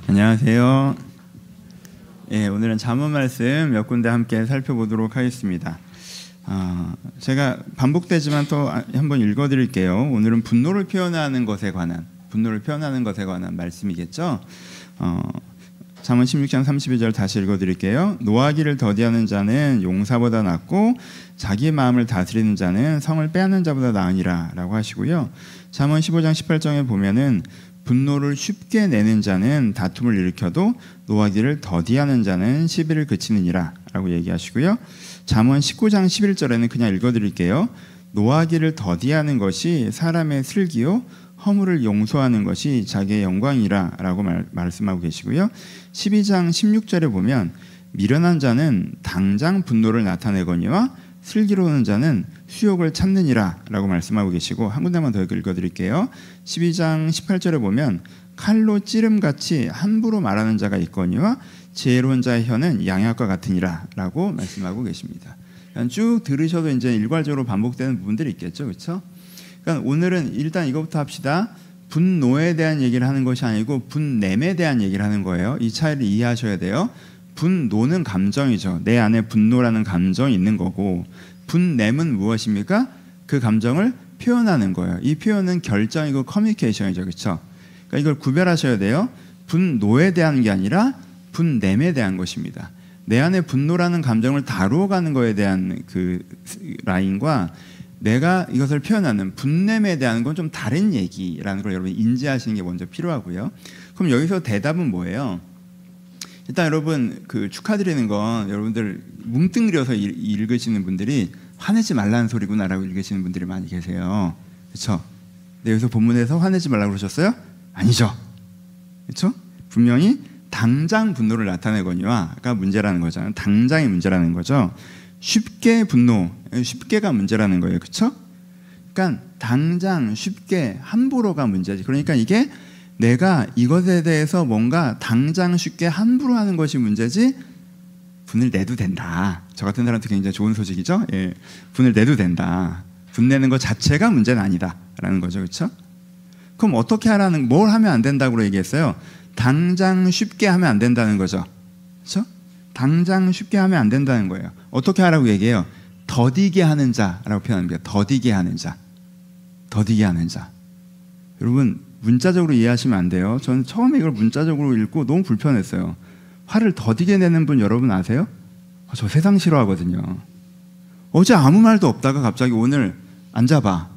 안녕하세요. 오늘은 잠언 말씀 몇 군데 함께 살펴보도록 하겠습니다. 제가 반복되지만 또 한번 읽어드릴게요. 오늘은 분노를 표현하는 것에 관한 말씀이겠죠. 잠언 16장 32절 다시 읽어드릴게요. 노하기를 더디하는 자는 용사보다 낫고 자기 마음을 다스리는 자는 성을 빼앗는 자보다 나으니라 라고 하시고요. 잠언 15장 18절에 보면은 분노를 쉽게 내는 자는 다툼을 일으켜도 노하기를 더디하는 자는 시비를 그치느니라 라고 얘기하시고요. 잠언 19장 11절에는 그냥 읽어드릴게요. 노하기를 더디하는 것이 사람의 슬기요 허물을 용서하는 것이 자기의 영광이라 라고 말씀하고 계시고요. 12장 16절에 보면 미련한 자는 당장 분노를 나타내거니와 슬기로운 자는 수욕을 찾느니라 라고 말씀하고 계시고, 한 군데만 더 읽어드릴게요. 12장 18절에 보면 칼로 찌름같이 함부로 말하는 자가 있거니와 지혜로운 자의 혀는 양약과 같으니라 라고 말씀하고 계십니다. 쭉 들으셔도 이제 일괄적으로 반복되는 부분들이 있겠죠, 그렇죠? 그러니까 오늘은 일단 이것부터 합시다. 분노에 대한 얘기를 하는 것이 아니고 분냄에 대한 얘기를 하는 거예요. 이 차이를 이해하셔야 돼요. 분노는 감정이죠. 내 안에 분노라는 감정이 있는 거고, 분냄은 무엇입니까? 그 감정을 표현하는 거예요. 이 표현은 결정이고 커뮤니케이션이죠, 그렇죠? 그러니까 이걸 구별하셔야 돼요. 분노에 대한 게 아니라 분냄에 대한 것입니다. 내 안에 분노라는 감정을 다루어가는 거에 대한 그 라인과 내가 이것을 표현하는 분냄에 대한 건 좀 다른 얘기라는 걸 여러분 인지하시는 게 먼저 필요하고요. 그럼 여기서 대답은 뭐예요? 일단 여러분 축하드리는 건 여러분들 뭉뚱그려서 읽으시는 분들이 화내지 말라는 소리구나라고 읽으시는 분들이 많이 계세요. 그렇죠? 근데 여기서 본문에서 화내지 말라고 그러셨어요? 아니죠. 그렇죠? 분명히 당장 분노를 나타내거니와가 문제라는 거잖아요. 당장이 문제라는 거죠. 쉽게가 문제라는 거예요. 그렇죠? 그러니까 당장 쉽게 함부로가 문제지. 그러니까 이게 내가 이것에 대해서 뭔가 당장 쉽게 함부로 하는 것이 문제지, 분을 내도 된다. 저 같은 사람한테 굉장히 좋은 소식이죠. 분을 내도 된다. 분 내는 것 자체가 문제는 아니다라는 거죠. 그렇죠? 그럼 어떻게 하라는, 뭘 하면 안 된다고 얘기했어요? 당장 쉽게 하면 안 된다는 거죠. 그렇죠? 당장 쉽게 하면 안 된다는 거예요. 어떻게 하라고 얘기해요? 더디게 하는 자라고 표현합니다. 더디게 하는 자. 여러분 문자적으로 이해하시면 안 돼요. 저는 처음에 이걸 문자적으로 읽고 너무 불편했어요. 화를 더디게 내는 분 여러분 아세요? 저 세상 싫어하거든요. 어제 아무 말도 없다가 갑자기 오늘 앉아봐.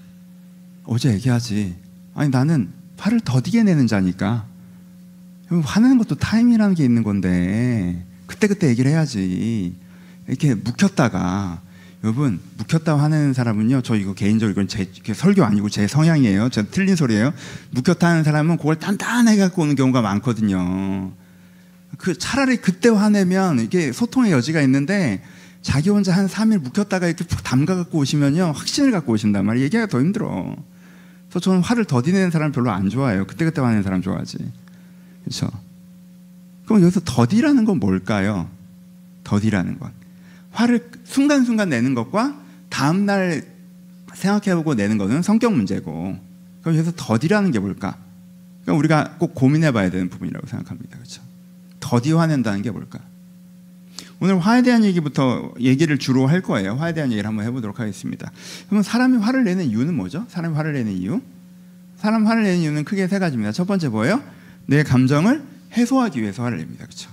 어제 얘기하지. 아니 나는 화를 더디게 내는 자니까. 화내는 것도 타임이라는 게 있는 건데 그때 얘기를 해야지. 이렇게 묵혔다가, 여러분 묵혔다 화내는 사람은요, 저 이거 개인적으로 이건 제 설교 아니고 제 성향이에요. 제가 틀린 소리예요. 묵혔다 하는 사람은 그걸 단단하게 갖고 오는 경우가 많거든요. 차라리 그때 화내면 이게 소통의 여지가 있는데, 자기 혼자 한 3일 묵혔다가 이렇게 푹 담가 갖고 오시면요, 확신을 갖고 오신단 말이에요. 얘기가 더 힘들어. 그래서 저는 화를 더디내는 사람 별로 안 좋아해요. 그때 화내는 사람 좋아하지. 그렇죠? 그럼 여기서 더디라는 건 뭘까요? 더디라는 건 화를 순간순간 내는 것과 다음날 생각해보고 내는 것은 성격 문제고, 그럼 여기서 더디라는 게 뭘까? 그러니까 우리가 꼭 고민해봐야 되는 부분이라고 생각합니다. 그렇죠? 더디 화낸다는 게 뭘까? 오늘 화에 대한 얘기를 주로 할 거예요. 화에 대한 얘기를 한번 해보도록 하겠습니다. 그러면 사람이 화를 내는 이유는 뭐죠? 사람이 화를 내는 이유? 사람 화를 내는 이유는 크게 세 가지입니다. 첫 번째 뭐예요? 내 감정을 해소하기 위해서 화를 냅니다. 그렇죠?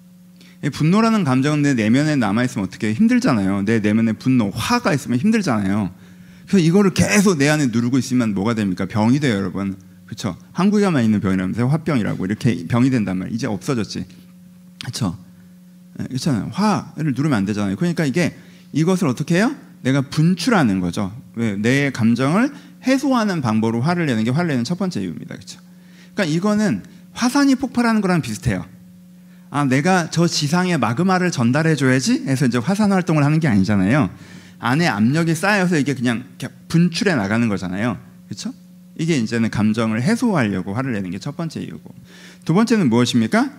분노라는 감정은 내 내면에 남아있으면 어떻게 힘들잖아요. 내 내면에 분노, 화가 있으면 힘들잖아요. 그래서 이거를 계속 내 안에 누르고 있으면 뭐가 됩니까? 병이 돼요, 여러분. 그렇죠? 한국에만 있는 병이라면서요. 화병이라고. 이렇게 병이 된단 말이에요. 이제 없어졌지. 그렇죠? 그렇잖아요. 화를 누르면 안 되잖아요. 그러니까 이것을 어떻게 해요? 내가 분출하는 거죠. 왜? 내 감정을 해소하는 방법으로 화를 내는 게 화를 내는 첫 번째 이유입니다. 그렇죠? 그러니까 이거는 화산이 폭발하는 거랑 비슷해요. 내가 저 지상에 마그마를 전달해줘야지 해서 이제 화산 활동을 하는 게 아니잖아요. 안에 압력이 쌓여서 이게 그냥 분출해 나가는 거잖아요. 그렇죠? 이게 이제는 감정을 해소하려고 화를 내는 게 첫 번째 이유고, 두 번째는 무엇입니까?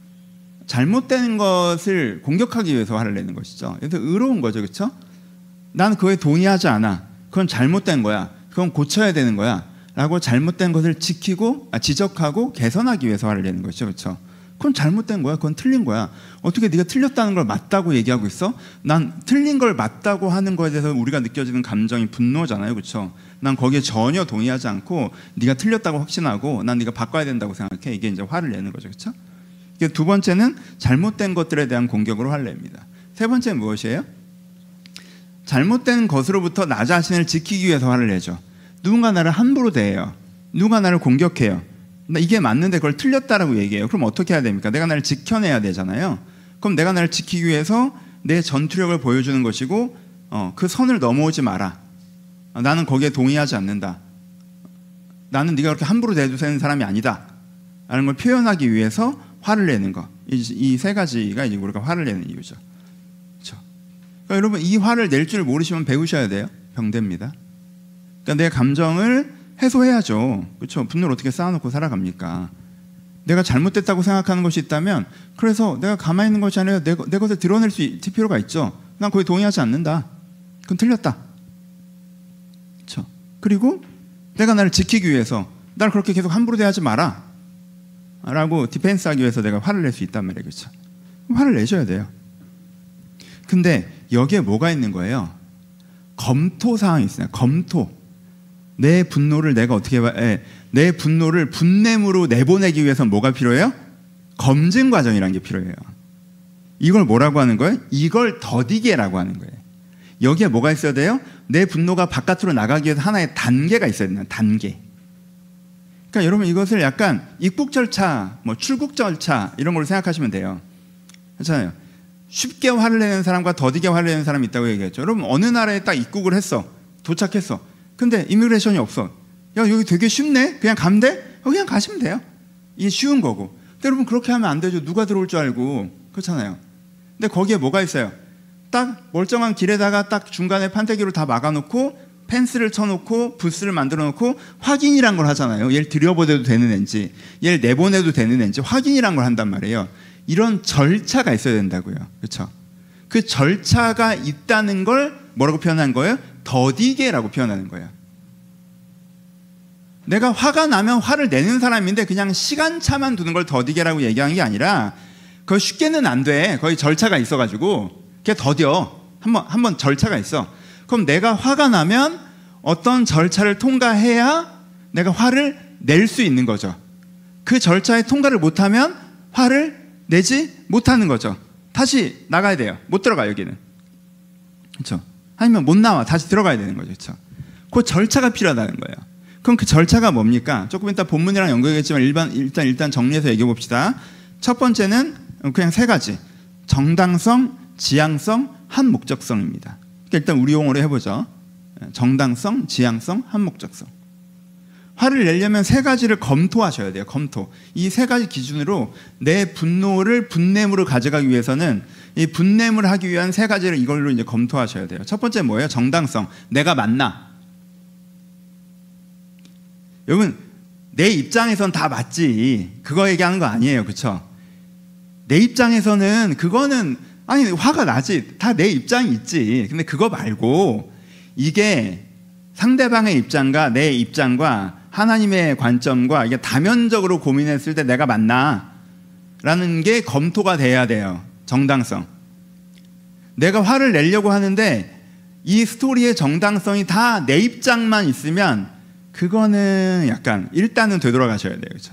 잘못된 것을 공격하기 위해서 화를 내는 것이죠. 그래서 의로운 거죠. 그렇죠? 나는 그거에 동의하지 않아. 그건 잘못된 거야. 그건 고쳐야 되는 거야. 라고 잘못된 것을 지적하고 개선하기 위해서 화를 내는 것이죠. 그렇죠? 그건 잘못된 거야. 그건 틀린 거야. 어떻게 네가 틀렸다는 걸 맞다고 얘기하고 있어? 난 틀린 걸 맞다고 하는 거에 대해서 우리가 느껴지는 감정이 분노잖아요. 그렇죠? 난 거기에 전혀 동의하지 않고 네가 틀렸다고 확신하고 난 네가 바꿔야 된다고 생각해. 이게 이제 화를 내는 거죠. 그렇죠? 두 번째는 잘못된 것들에 대한 공격으로 화를 냅니다. 세 번째는 무엇이에요? 잘못된 것으로부터 나 자신을 지키기 위해서 화를 내죠. 누군가 나를 함부로 대해요. 누군가 나를 공격해요. 이게 맞는데 그걸 틀렸다라고 얘기해요. 그럼 어떻게 해야 됩니까? 내가 나를 지켜내야 되잖아요. 그럼 내가 나를 지키기 위해서 내 전투력을 보여주는 것이고 그 선을 넘어오지 마라. 나는 거기에 동의하지 않는다. 나는 네가 그렇게 함부로 대해도 되는 사람이 아니다 라는 걸 표현하기 위해서 화를 내는 거. 이 세 가지가 이제 우리가 화를 내는 이유죠. 그렇죠? 그러니까 여러분 이 화를 낼 줄 모르시면 배우셔야 돼요. 병됩니다. 그러니까 내 감정을 해소해야죠. 그렇죠? 분노를 어떻게 쌓아놓고 살아갑니까? 내가 잘못됐다고 생각하는 것이 있다면 그래서 내가 가만히 있는 것이 아니라 내 것을 드러낼 수 있을 필요가 있죠. 난 거기에 동의하지 않는다. 그건 틀렸다. 그렇죠? 그리고 내가 나를 지키기 위해서 나를 그렇게 계속 함부로 대하지 마라 라고 디펜스하기 위해서 내가 화를 낼 수 있단 말이에요. 그렇죠? 화를 내셔야 돼요. 근데 여기에 뭐가 있는 거예요? 검토 사항이 있어요. 검토. 내 분노를 내가 어떻게 내 분노를 분냄으로 내보내기 위해서 뭐가 필요해요? 검증 과정이라는 게 필요해요. 이걸 뭐라고 하는 거예요? 이걸 더디게라고 하는 거예요. 여기에 뭐가 있어야 돼요? 내 분노가 바깥으로 나가기 위해서 하나의 단계가 있어야 돼요. 단계. 그러니까 여러분 이것을 약간 입국 절차, 출국 절차 이런 걸로 생각하시면 돼요. 그렇잖아요. 쉽게 화를 내는 사람과 더디게 화를 내는 사람이 있다고 얘기했죠. 여러분 어느 나라에 딱 입국을 했어. 도착했어. 근데 이미그레이션이 없어. 야 여기 되게 쉽네. 그냥 가면 돼? 그냥 가시면 돼요. 이게 쉬운 거고. 근데 여러분 그렇게 하면 안 되죠. 누가 들어올 줄 알고. 그렇잖아요. 근데 거기에 뭐가 있어요? 딱 멀쩡한 길에다가 딱 중간에 판때기로 다 막아놓고 펜스를 쳐놓고 부스를 만들어놓고 확인이란 걸 하잖아요. 얘를 들여보내도 되는 앤지 얘를 내보내도 되는 앤지 확인이란 걸 한단 말이에요. 이런 절차가 있어야 된다고요. 그렇죠? 그 절차가 있다는 걸 뭐라고 표현한 거예요? 더디게라고 표현하는 거예요. 내가 화가 나면 화를 내는 사람인데 그냥 시간차만 두는 걸 더디게라고 얘기한 게 아니라 그거 쉽게는 안 돼. 거의 절차가 있어가지고 그게 더뎌. 한번 절차가 있어. 그럼 내가 화가 나면 어떤 절차를 통과해야 내가 화를 낼 수 있는 거죠. 그 절차에 통과를 못하면 화를 내지 못하는 거죠. 다시 나가야 돼요. 못 들어가 여기는. 그렇죠? 아니면 못 나와. 다시 들어가야 되는 거죠. 그렇죠? 그 절차가 필요하다는 거예요. 그럼 그 절차가 뭡니까? 조금 이따 본문이랑 연결되겠지만 일단 정리해서 얘기해 봅시다. 첫 번째는 그냥 세 가지. 정당성, 지향성, 한목적성입니다. 그러니까 일단 우리 용어로 해보죠. 정당성, 지향성, 한목적성. 화를 내려면 세 가지를 검토하셔야 돼요. 검토. 이 세 가지 기준으로 내 분노를 분냄으로 가져가기 위해서는 이 분냄을 하기 위한 세 가지를 이걸로 이제 검토하셔야 돼요. 첫 번째 뭐예요? 정당성. 내가 맞나? 여러분 내 입장에선 다 맞지. 그거 얘기하는 거 아니에요. 그렇죠? 내 입장에서는 그거는 아니 화가 나지. 다 내 입장이 있지. 근데 그거 말고 이게 상대방의 입장과 내 입장과 하나님의 관점과 이게 다면적으로 고민했을 때 내가 맞나? 라는 게 검토가 돼야 돼요. 정당성. 내가 화를 내려고 하는데 이 스토리의 정당성이 다 내 입장만 있으면 그거는 약간 일단은 되돌아가셔야 돼요. 그렇죠?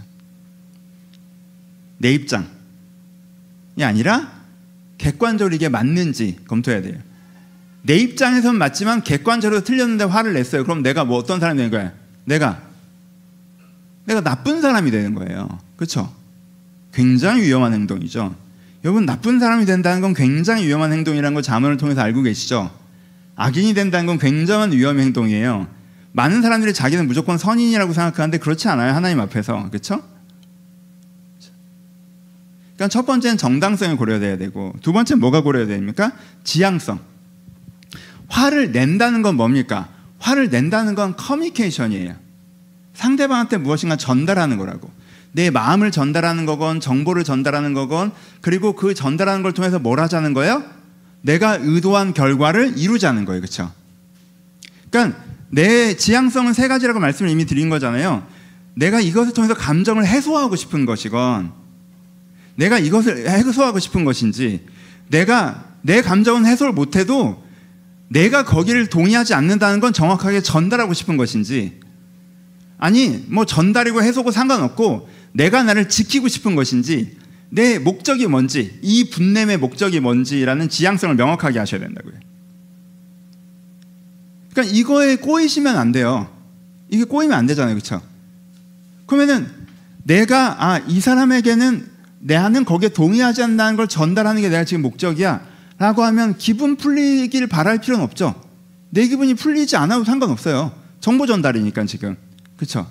내 입장이 아니라 객관적으로 이게 맞는지 검토해야 돼요. 내 입장에선 맞지만 객관적으로 틀렸는데 화를 냈어요. 그럼 내가 뭐 어떤 사람이 되는 거야? 내가 나쁜 사람이 되는 거예요. 그렇죠? 굉장히 위험한 행동이죠. 여러분 나쁜 사람이 된다는 건 굉장히 위험한 행동이라는 걸 자문을 통해서 알고 계시죠? 악인이 된다는 건 굉장한 위험한 행동이에요. 많은 사람들이 자기는 무조건 선인이라고 생각하는데 그렇지 않아요. 하나님 앞에서. 그렇죠? 그러니까 첫 번째는 정당성을 고려해야 되고 두 번째는 뭐가 고려해야 됩니까? 지향성. 화를 낸다는 건 뭡니까? 화를 낸다는 건 커뮤니케이션이에요. 상대방한테 무엇인가 전달하는 거라고. 내 마음을 전달하는 거건 정보를 전달하는 거건 그리고 그 전달하는 걸 통해서 뭘 하자는 거예요? 내가 의도한 결과를 이루자는 거예요. 그렇죠? 그러니까 내 지향성은 세 가지라고 말씀을 이미 드린 거잖아요. 내가 이것을 통해서 감정을 해소하고 싶은 것이건, 내가 이것을 해소하고 싶은 것인지, 내가 내 감정은 해소를 못해도 내가 거기를 동의하지 않는다는 건 정확하게 전달하고 싶은 것인지, 아니 뭐 전달이고 해소고 상관없고 내가 나를 지키고 싶은 것인지, 내 목적이 뭔지, 이 분냄의 목적이 뭔지라는 지향성을 명확하게 하셔야 된다고요. 그러니까 이거에 꼬이시면 안 돼요. 이게 꼬이면 안 되잖아요, 그렇죠? 그러면은 내가 이 사람에게는 나는 거기에 동의하지 않는다는 걸 전달하는 게 내가 지금 목적이야 라고 하면 기분 풀리길 바랄 필요는 없죠. 내 기분이 풀리지 않아도 상관없어요. 정보 전달이니까 지금, 그렇죠?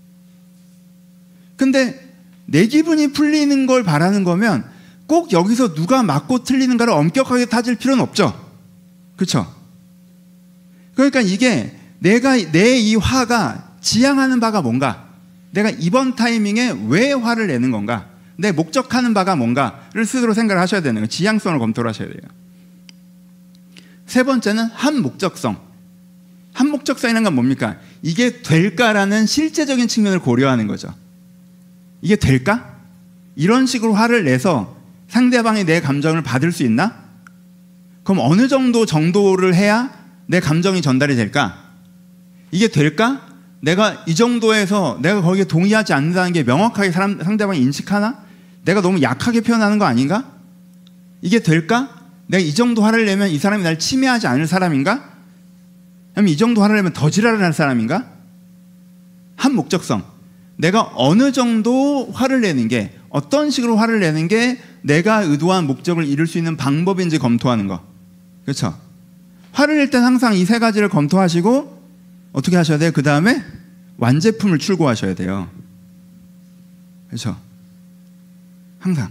근데 내 기분이 풀리는 걸 바라는 거면 꼭 여기서 누가 맞고 틀리는가를 엄격하게 따질 필요는 없죠, 그렇죠? 그러니까 이게 내가 내 이 화가 지향하는 바가 뭔가, 내가 이번 타이밍에 왜 화를 내는 건가, 내 목적하는 바가 뭔가를 스스로 생각을 하셔야 되는 거예요. 지향성을 검토를 하셔야 돼요. 세 번째는 한목적성. 한목적성이라는 건 뭡니까? 이게 될까라는 실제적인 측면을 고려하는 거죠. 이게 될까? 이런 식으로 화를 내서 상대방이 내 감정을 받을 수 있나? 그럼 어느 정도를 해야 내 감정이 전달이 될까? 이게 될까? 내가 이 정도에서 내가 거기에 동의하지 않는다는 게 명확하게 상대방이 인식하나? 내가 너무 약하게 표현하는 거 아닌가? 이게 될까? 내가 이 정도 화를 내면 이 사람이 날 침해하지 않을 사람인가? 아니면 이 정도 화를 내면 더 지랄을 할 사람인가? 한 목적성. 내가 어느 정도 화를 내는 게, 어떤 식으로 화를 내는 게 내가 의도한 목적을 이룰 수 있는 방법인지 검토하는 거. 그렇죠? 화를 낼 땐 항상 이 세 가지를 검토하시고 어떻게 하셔야 돼요? 그 다음에 완제품을 출고하셔야 돼요. 그렇죠? 항상.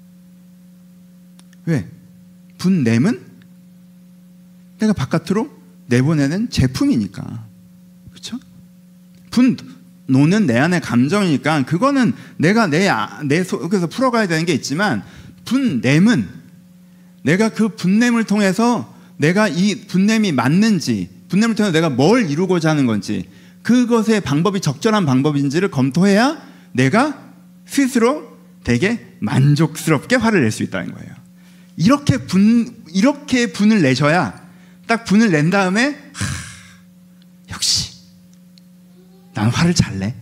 왜? 분냄은 내가 바깥으로 내보내는 제품이니까. 그렇죠? 분노는 내 안의 감정이니까 그거는 내가 내 속에서 풀어가야 되는 게 있지만, 분냄은 내가 그 분냄을 통해서 내가 이 분냄이 맞는지, 분냄을 통해서 내가 뭘 이루고자 하는 건지, 그것의 방법이 적절한 방법인지를 검토해야 내가 스스로 되게 만족스럽게 화를 낼 수 있다는 거예요. 이렇게 분을 내셔야, 딱 분을 낸 다음에 역시 난 화를 잘 내,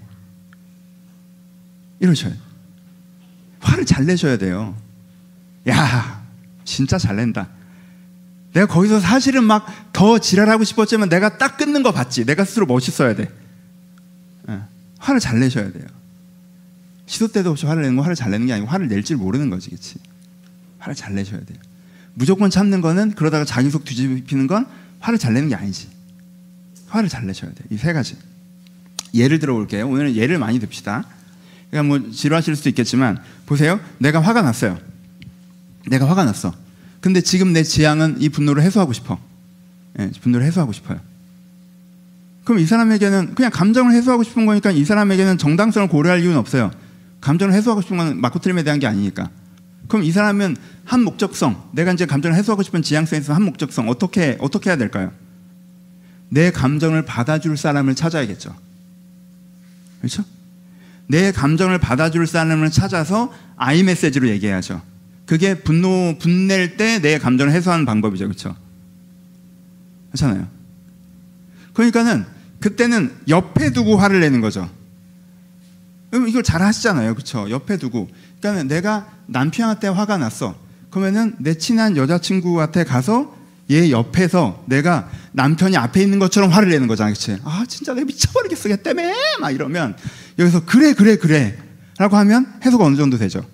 이러셔요. 화를 잘 내셔야 돼요. 야, 진짜 잘 낸다. 내가 거기서 사실은 막 더 지랄하고 싶었지만 내가 딱 끊는 거 봤지. 내가 스스로 멋있어야 돼. 화를 잘 내셔야 돼요. 시도 때도 없이 화를 내는 건 화를 잘 내는 게 아니고 화를 낼 줄 모르는 거지, 그렇지? 화를 잘 내셔야 돼요. 무조건 참는 거는, 그러다가 자기 속 뒤집히는 건 화를 잘 내는 게 아니지. 화를 잘 내셔야 돼요. 이 세 가지. 예를 들어 볼게요. 오늘은 예를 많이 듭시다. 그러니까 뭐 지루하실 수도 있겠지만, 보세요. 내가 화가 났어요. 내가 화가 났어. 근데 지금 내 지향은 이 분노를 해소하고 싶어. 분노를 해소하고 싶어요. 그럼 이 사람에게는 그냥 감정을 해소하고 싶은 거니까 이 사람에게는 정당성을 고려할 이유는 없어요. 감정을 해소하고 싶은 건 맞고 틀림에 대한 게 아니니까. 그럼 이 사람은 한 목적성, 내가 이제 감정을 해소하고 싶은 지향성에 있어서 한 목적성, 어떻게 해야 될까요? 내 감정을 받아줄 사람을 찾아야겠죠. 그렇죠? 내 감정을 받아줄 사람을 찾아서 I 메시지로 얘기해야죠. 그게 분낼 때 내 감정을 해소하는 방법이죠. 그렇죠? 그렇잖아요. 그러니까는 그때는 옆에 두고 화를 내는 거죠. 이걸 잘 하시잖아요. 그렇죠? 옆에 두고. 그러니까 내가 남편한테 화가 났어. 그러면은 내 친한 여자친구한테 가서 얘 옆에서 내가 남편이 앞에 있는 것처럼 화를 내는 거잖아요. 그치? 아, 진짜 내가 미쳐버리겠어. 걔 때문에. 막 이러면 여기서 그래 라고 하면 해소가 어느 정도 되죠.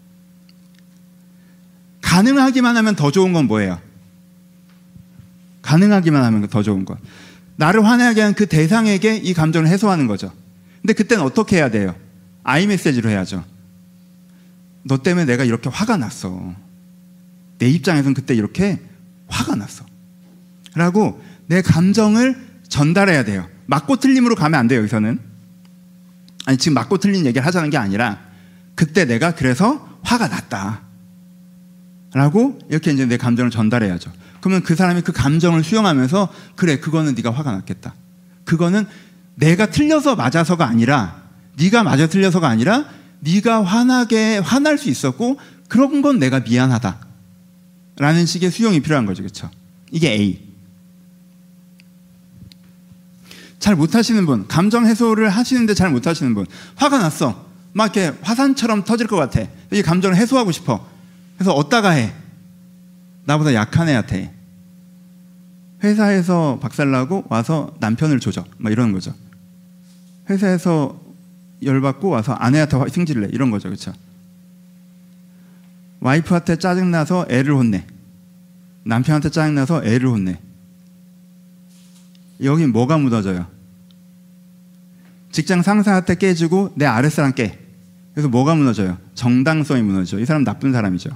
가능하기만 하면 더 좋은 건 뭐예요? 가능하기만 하면 더 좋은 건, 나를 화나게 한 그 대상에게 이 감정을 해소하는 거죠. 근데 그때는 어떻게 해야 돼요? I 메시지로 해야죠. 너 때문에 내가 이렇게 화가 났어. 내 입장에서는 그때 이렇게 화가 났어. 라고 내 감정을 전달해야 돼요. 맞고 틀림으로 가면 안 돼요, 여기서는. 아니, 지금 맞고 틀린 얘기를 하자는 게 아니라 그때 내가 그래서 화가 났다. 라고 이렇게 이제 내 감정을 전달해야죠. 그러면 그 사람이 그 감정을 수용하면서 그래, 그거는 네가 화가 났겠다. 그거는 내가 틀려서 맞아서가 아니라, 네가 맞아 틀려서가 아니라 네가 화날 수 있었고 그런 건 내가 미안하다 라는 식의 수용이 필요한 거죠. 그렇죠? 이게 A. 잘 못하시는 분, 감정 해소를 하시는데 잘 못하시는 분, 화가 났어. 막 이렇게 화산처럼 터질 것 같아. 이 감정을 해소하고 싶어. 그래서 어디다가 해? 나보다 약한 애한테 해. 회사에서 박살나고 와서 남편을 조져. 막 이러는 거죠. 회사에서 열받고 와서 아내한테 승질을 내. 이런 거죠. 그렇죠? 와이프한테 짜증나서 애를 혼내. 남편한테 짜증나서 애를 혼내. 여기 뭐가 무너져요? 직장 상사한테 깨지고 내 아랫사람 깨. 그래서 뭐가 무너져요? 정당성이 무너져. 이 사람 나쁜 사람이죠.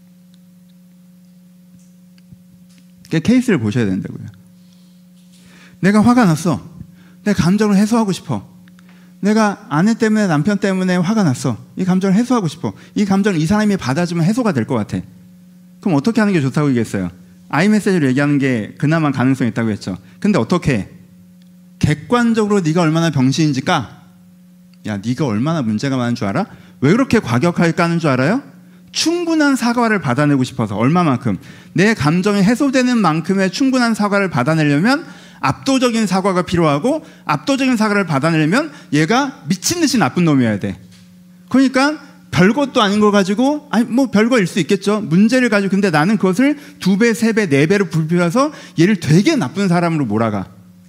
케이스를 보셔야 된다고요. 내가 화가 났어. 내 감정을 해소하고 싶어. 내가 아내 때문에 남편 때문에 화가 났어. 이 감정을 해소하고 싶어. 이 감정을 이 사람이 받아주면 해소가 될 것 같아. 그럼 어떻게 하는 게 좋다고 얘기했어요? 아이메시지로 얘기하는 게 그나마 가능성이 있다고 했죠. 근데 어떻게 해? 객관적으로 네가 얼마나 병신인지 까. 야, 네가 얼마나 문제가 많은 줄 알아? 왜 그렇게 과격하게 까는 줄 알아요? 충분한 사과를 받아내고 싶어서. 얼마만큼? 내 감정이 해소되는 만큼의 충분한 사과를 받아내려면 압도적인 사과가 필요하고, 압도적인 사과를 받아내려면 얘가 미친 듯이 나쁜 놈이어야 돼. 그러니까 별것도 아닌 걸 가지고, 아니 뭐 별거일 수 있겠죠. 문제를 가지고. 근데 나는 그것을 2배, 3배, 4배로 불필해서 얘를 되게 나쁜 사람으로 몰아가.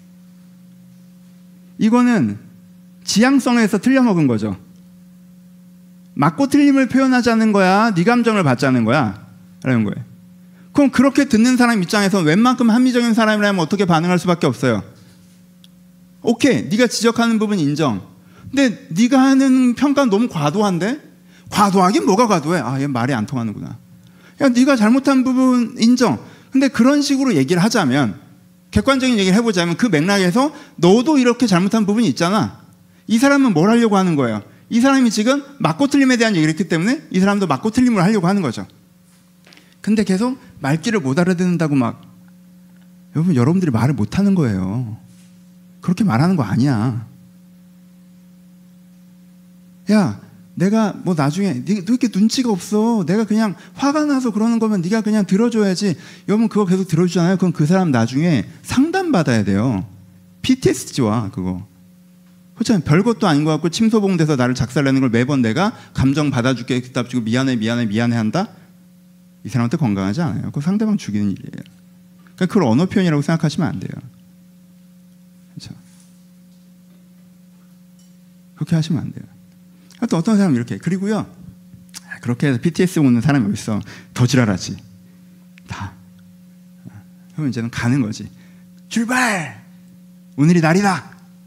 이거는 지향성에서 틀려먹은 거죠. 맞고 틀림을 표현하자는 거야, 네 감정을 받자는 거야 라는 거예요. 그럼 그렇게 듣는 사람 입장에서 웬만큼 합리적인 사람이라면 어떻게 반응할 수밖에 없어요. 오케이, 네가 지적하는 부분 인정. 근데 네가 하는 평가는 너무 과도한데? 과도하긴 뭐가 과도해? 아, 얘 말이 안 통하는구나. 야, 네가 잘못한 부분 인정. 근데 그런 식으로 얘기를 하자면, 객관적인 얘기를 해보자면 그 맥락에서 너도 이렇게 잘못한 부분이 있잖아. 이 사람은 뭘 하려고 하는 거예요? 이 사람이 지금 맞고 틀림에 대한 얘기를 했기 때문에 이 사람도 맞고 틀림을 하려고 하는 거죠. 근데 계속 말귀를 못 알아듣는다고 막, 여러분들이 말을 못 하는 거예요. 그렇게 말하는 거 아니야. 야, 내가 뭐 나중에 너 이렇게 눈치가 없어. 내가 그냥 화가 나서 그러는 거면 네가 그냥 들어줘야지. 여러분 그거 계속 들어주잖아요. 그럼 그 사람 나중에 상담 받아야 돼요. PTSD와 그거. 그렇잖아요. 별것도 아닌 것 같고 침소봉돼서 나를 작살내는 걸 매번 내가 감정 받아줄게 답 주고 미안해 한다? 이 사람한테 건강하지 않아요. 그거 상대방 죽이는 일이에요. 그러니까 그걸 언어 표현이라고 생각하시면 안 돼요. 그렇죠? 그렇게 하시면 안 돼요. 또 어떤 사람은 이렇게. 그리고요, 그렇게 해서 PTSD 오는 사람이 어딨어. 더 지랄하지. 다. 그럼 이제는 가는 거지. 출발! 오늘이 날이다!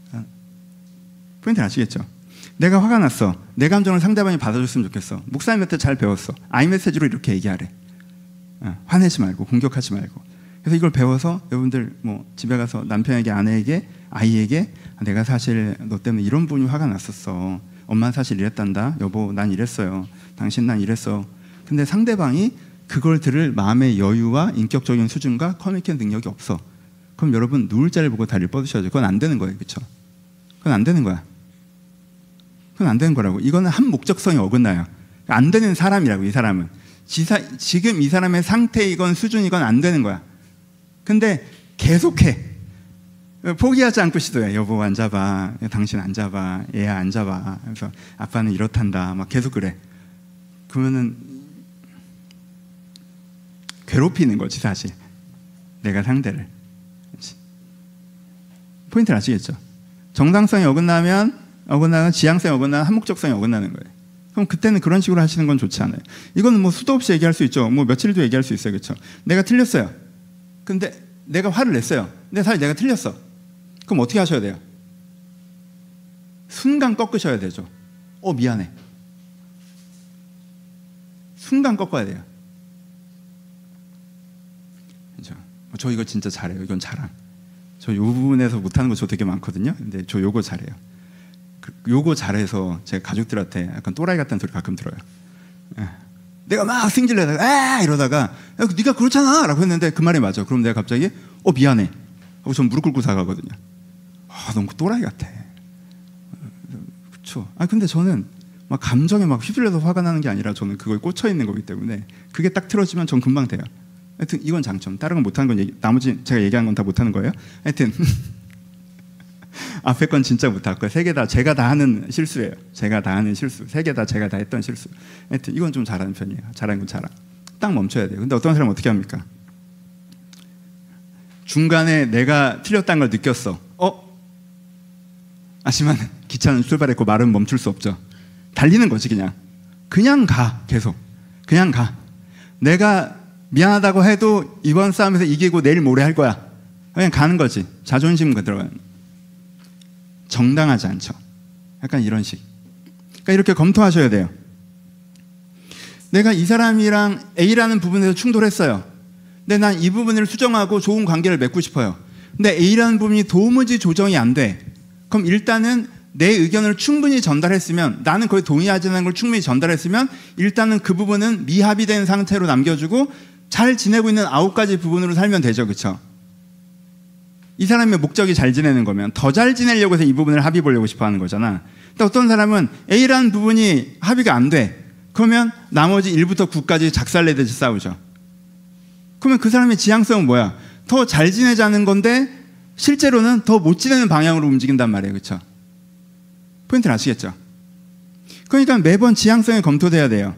포인트는 아시겠죠? 내가 화가 났어. 내 감정을 상대방이 받아줬으면 좋겠어. 목사님한테 잘 배웠어. 아이메시지로 이렇게 얘기하래. 화내지 말고, 공격하지 말고. 그래서 이걸 배워서 여러분들 뭐 집에 가서 남편에게, 아내에게, 아이에게 내가 사실 너 때문에 이런 부분이 화가 났었어. 엄마는 사실 이랬단다. 여보, 난 이랬어요. 당신 난 이랬어. 근데 상대방이 그걸 들을 마음의 여유와 인격적인 수준과 커뮤니케이션 능력이 없어. 그럼 여러분 누울 자를 보고 다리를 뻗으셔야죠. 그건 안 되는 거예요. 그렇죠? 그건 안 되는 거야. 그건 안 되는 거라고. 이거는 한 목적성이 어긋나요. 안 되는 사람이라고. 이 사람은 지금 이 사람의 상태이건 수준이건 안 되는 거야. 근데 계속해. 포기하지 않고 시도해. 여보 앉아봐. 당신 앉아봐. 얘야 앉아봐. 그래서 아빠는 이렇단다. 막 계속 그래. 그러면은 괴롭히는 거지 사실. 내가 상대를. 포인트를 아시겠죠? 정당성이 어긋나면 지향성이 어긋나면 한목적성이 어긋나는 거예요. 그럼 그때는 그런 식으로 하시는 건 좋지 않아요. 이건 뭐 수도 없이 얘기할 수 있죠. 뭐 며칠도 얘기할 수 있어요. 그렇죠? 내가 틀렸어요. 근데 내가 화를 냈어요. 근데 사실 내가 틀렸어. 그럼 어떻게 하셔야 돼요? 순간 꺾으셔야 되죠. 미안해. 순간 꺾어야 돼요. 그렇죠? 저 이거 진짜 잘해요. 이건 자랑. 저 요 부분에서 못하는 거 저 되게 많거든요. 근데 저 요거 잘해요. 요거 잘해서 제 가족들한테 약간 또라이 같다는 소리 가끔 들어요. 내가 막 승질내다가 이러다가 야, 네가 그렇잖아 라고 했는데 그 말이 맞아. 그럼 내가 갑자기 미안해 하고 전 무릎 꿇고 사과하거든요. 너무 또라이 같아. 그렇죠. 근데 저는 막 감정에 막 휘둘려서 화가 나는 게 아니라 저는 그거에 꽂혀 있는 거기 때문에 그게 딱 틀어지면 전 금방 돼요. 하여튼 이건 장점. 다른 건 못하는 건 나머지 제가 얘기한 건 다 못하는 거예요. 하여튼 앞에 건 진짜 못할 거예요. 세 개 다 제가 다 하는 실수예요. 제가 다 하는 실수. 세 개 다 제가 다 했던 실수. 하여튼 이건 좀 잘하는 편이에요. 잘하는 건 잘하. 딱 멈춰야 돼요. 근데 어떤 사람은 어떻게 합니까? 중간에 내가 틀렸다는 걸 느꼈어. 하지만 기차는 출발했고 말은 멈출 수 없죠. 달리는 거지 그냥 가. 계속 그냥 가. 내가 미안하다고 해도 이번 싸움에서 이기고 내일 모레 할 거야. 그냥 가는 거지. 자존심 들어가요. 정당하지 않죠. 약간 이런 식. 그러니까 이렇게 검토하셔야 돼요. 내가 이 사람이랑 A라는 부분에서 충돌했어요. 근데 난 이 부분을 수정하고 좋은 관계를 맺고 싶어요. 근데 A라는 부분이 도무지 조정이 안 돼. 그럼 일단은 내 의견을 충분히 전달했으면, 나는 거의 동의하지 않는 걸 충분히 전달했으면 일단은 그 부분은 미합의된 상태로 남겨주고 잘 지내고 있는 9가지 부분으로 살면 되죠. 그렇죠? 이 사람의 목적이 잘 지내는 거면 더 잘 지내려고 해서 이 부분을 합의 보려고 싶어 하는 거잖아. 근데 어떤 사람은 A라는 부분이 합의가 안 돼. 그러면 나머지 1부터 9까지 작살내듯이 싸우죠. 그러면 그 사람의 지향성은 뭐야? 더 잘 지내자는 건데 실제로는 더 못 지내는 방향으로 움직인단 말이에요. 그렇죠? 포인트를 아시겠죠? 그러니까 매번 지향성이 검토돼야 돼요.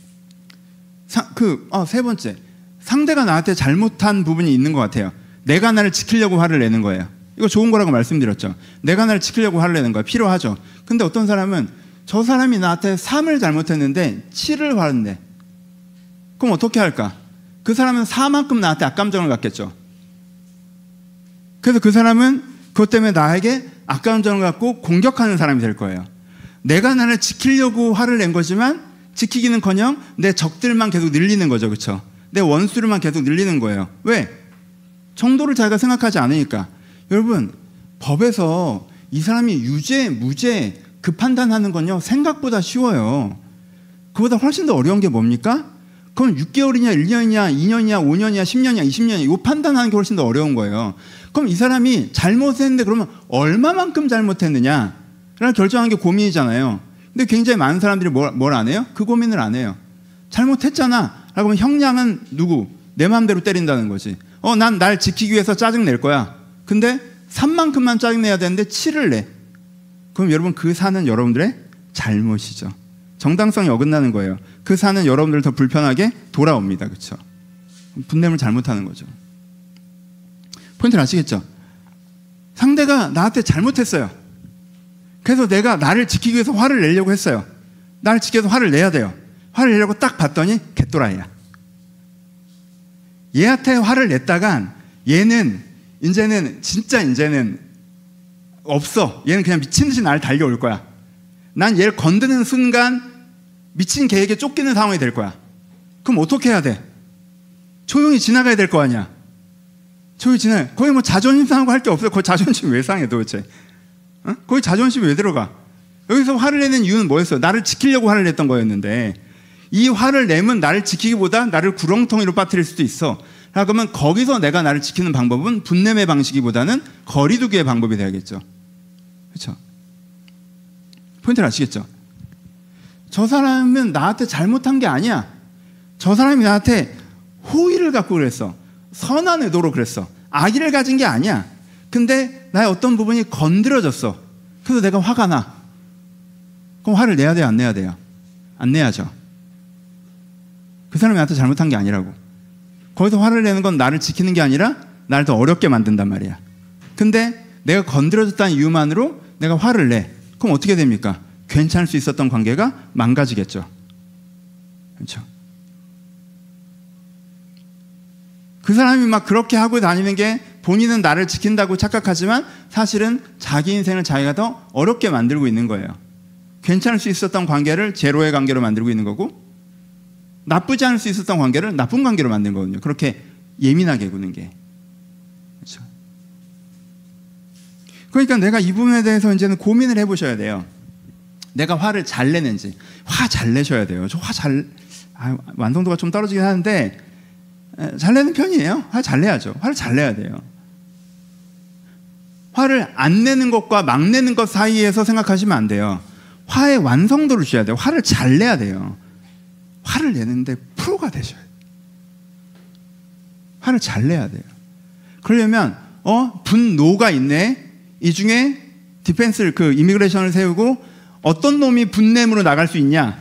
세 번째, 상대가 나한테 잘못한 부분이 있는 것 같아요. 내가 나를 지키려고 화를 내는 거예요. 이거 좋은 거라고 말씀드렸죠. 내가 나를 지키려고 화를 내는 거야. 필요하죠. 근데 어떤 사람은 저 사람이 나한테 3을 잘못했는데 7을 화를 내. 그럼 어떻게 할까? 그 사람은 4만큼 나한테 악감정을 갖겠죠. 그래서 그 사람은 그것 때문에 나에게 악감정을 갖고 공격하는 사람이 될 거예요. 내가 나를 지키려고 화를 낸 거지만 지키기는커녕 내 적들만 계속 늘리는 거죠. 그렇죠? 내 원수를만 계속 늘리는 거예요. 왜? 정도를 자기가 생각하지 않으니까. 여러분, 법에서 이 사람이 유죄, 무죄 그 판단하는 건요 생각보다 쉬워요. 그보다 훨씬 더 어려운 게 뭡니까? 그럼 6개월이냐 1년이냐 2년이냐 5년이냐 10년이냐 20년이냐 이 판단하는 게 훨씬 더 어려운 거예요. 그럼 이 사람이 잘못했는데 그러면 얼마만큼 잘못했느냐를 결정하는 게 고민이잖아요. 근데 굉장히 많은 사람들이 뭘 안 해요? 그 고민을 안 해요. 잘못했잖아 라고 하면 형량은 누구? 내 마음대로 때린다는 거지. 난 날 지키기 위해서 짜증 낼 거야. 근데 3만큼만 짜증 내야 되는데 7을 내. 그럼 여러분 그 사는 여러분들의 잘못이죠. 정당성이 어긋나는 거예요. 그 사는 여러분들 더 불편하게 돌아옵니다. 그렇죠? 분냄을 잘못하는 거죠. 포인트를 아시겠죠? 상대가 나한테 잘못했어요. 그래서 내가 나를 지키기 위해서 화를 내려고 했어요. 나를 지키기 위해서 화를 내야 돼요. 화를 내려고 딱 봤더니 개또라이야. 얘한테 화를 냈다간 얘는 이제는 없어. 얘는 그냥 미친 듯이 나를 달려올 거야. 난 얘를 건드는 순간 미친 개에게 쫓기는 상황이 될 거야. 그럼 어떻게 해야 돼? 조용히 지나가야 될 거 아니야. 조용히 지나가. 거기 뭐 자존심 상하고 할 게 없어요. 거기 자존심 왜 상해 도대체? 거기 자존심이 왜 들어가? 여기서 화를 내는 이유는 뭐였어요? 나를 지키려고 화를 냈던 거였는데 이 화를 내면 나를 지키기보다 나를 구렁텅이로 빠뜨릴 수도 있어. 그러면 거기서 내가 나를 지키는 방법은 분냄의 방식이보다는 거리두기의 방법이 돼야겠죠. 그렇죠? 포인트를 아시겠죠? 저 사람은 나한테 잘못한 게 아니야. 저 사람이 나한테 호의를 갖고 그랬어. 선한 의도로 그랬어. 악의를 가진 게 아니야. 근데 나의 어떤 부분이 건드려졌어. 그래서 내가 화가 나. 그럼 화를 내야 돼요? 안 내야 돼요? 안 내야죠. 그 사람이 나한테 잘못한 게 아니라고. 거기서 화를 내는 건 나를 지키는 게 아니라 나를 더 어렵게 만든단 말이야. 근데 내가 건드려졌다는 이유만으로 내가 화를 내. 그럼 어떻게 됩니까? 괜찮을 수 있었던 관계가 망가지겠죠. 그렇죠? 그 사람이 막 그렇게 하고 다니는 게 본인은 나를 지킨다고 착각하지만 사실은 자기 인생을 자기가 더 어렵게 만들고 있는 거예요. 괜찮을 수 있었던 관계를 제로의 관계로 만들고 있는 거고 나쁘지 않을 수 있었던 관계를 나쁜 관계로 만든 거거든요. 그렇게 예민하게 구는 게. 그렇죠? 그러니까 내가 이 부분에 대해서 이제는 고민을 해보셔야 돼요. 내가 화를 잘 내는지. 화 잘 내셔야 돼요. 저 완성도가 좀 떨어지긴 하는데 잘 내는 편이에요. 화 잘 내야죠. 화를 잘 내야 돼요. 화를 안 내는 것과 막 내는 것 사이에서 생각하시면 안 돼요. 화의 완성도를 주셔야 돼요. 화를 잘 내야 돼요. 화를 내는데 프로가 되셔야 돼요. 화를 잘 내야 돼요. 그러려면 분노가 있네. 이 중에 디펜스를 이미그레이션을 세우고 어떤 놈이 분냄으로 나갈 수 있냐.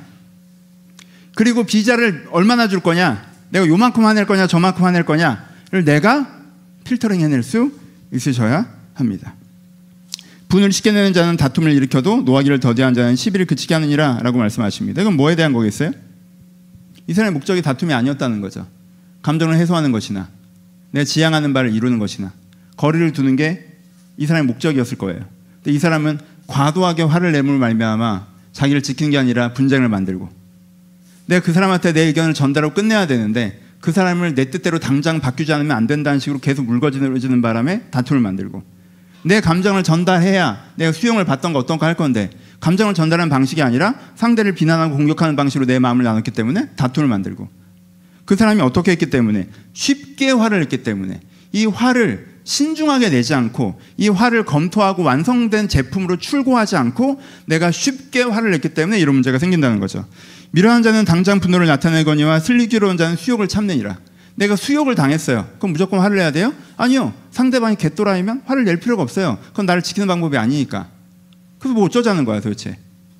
그리고 비자를 얼마나 줄 거냐. 내가 요만큼 화낼 거냐 저만큼 화낼 거냐를 내가 필터링 해낼 수 있으셔야 합니다. 분을 쉽게 내는 자는 다툼을 일으켜도 노하기를 더디한 자는 시비를 그치게 하느니라 라고 말씀하십니다. 이건 뭐에 대한 거겠어요? 이 사람의 목적이 다툼이 아니었다는 거죠. 감정을 해소하는 것이나 내가 지향하는 바를 이루는 것이나 거리를 두는 게 이 사람의 목적이었을 거예요. 근데 이 사람은 과도하게 화를 내므로 말미암아 자기를 지키는 게 아니라 분쟁을 만들고, 내가 그 사람한테 내 의견을 전달하고 끝내야 되는데 그 사람을 내 뜻대로 당장 바뀌지 않으면 안 된다는 식으로 계속 물거지는 바람에 다툼을 만들고, 내 감정을 전달해야 내가 수용을 받던 거 어떤 거 할 건데 감정을 전달하는 방식이 아니라 상대를 비난하고 공격하는 방식으로 내 마음을 나눴기 때문에 다툼을 만들고, 그 사람이 어떻게 했기 때문에 쉽게 화를 냈기 때문에 이 화를 신중하게 내지 않고 이 화를 검토하고 완성된 제품으로 출고하지 않고 내가 쉽게 화를 냈기 때문에 이런 문제가 생긴다는 거죠. 미련한 자는 당장 분노를 나타내거니와 슬기로운 자는 수욕을 참느니라. 내가 수욕을 당했어요. 그럼 무조건 화를 내야 돼요? 아니요. 상대방이 개또라이면 화를 낼 필요가 없어요. 그건 나를 지키는 방법이 아니니까. 그래서 뭐 어쩌자는 거야 도대체.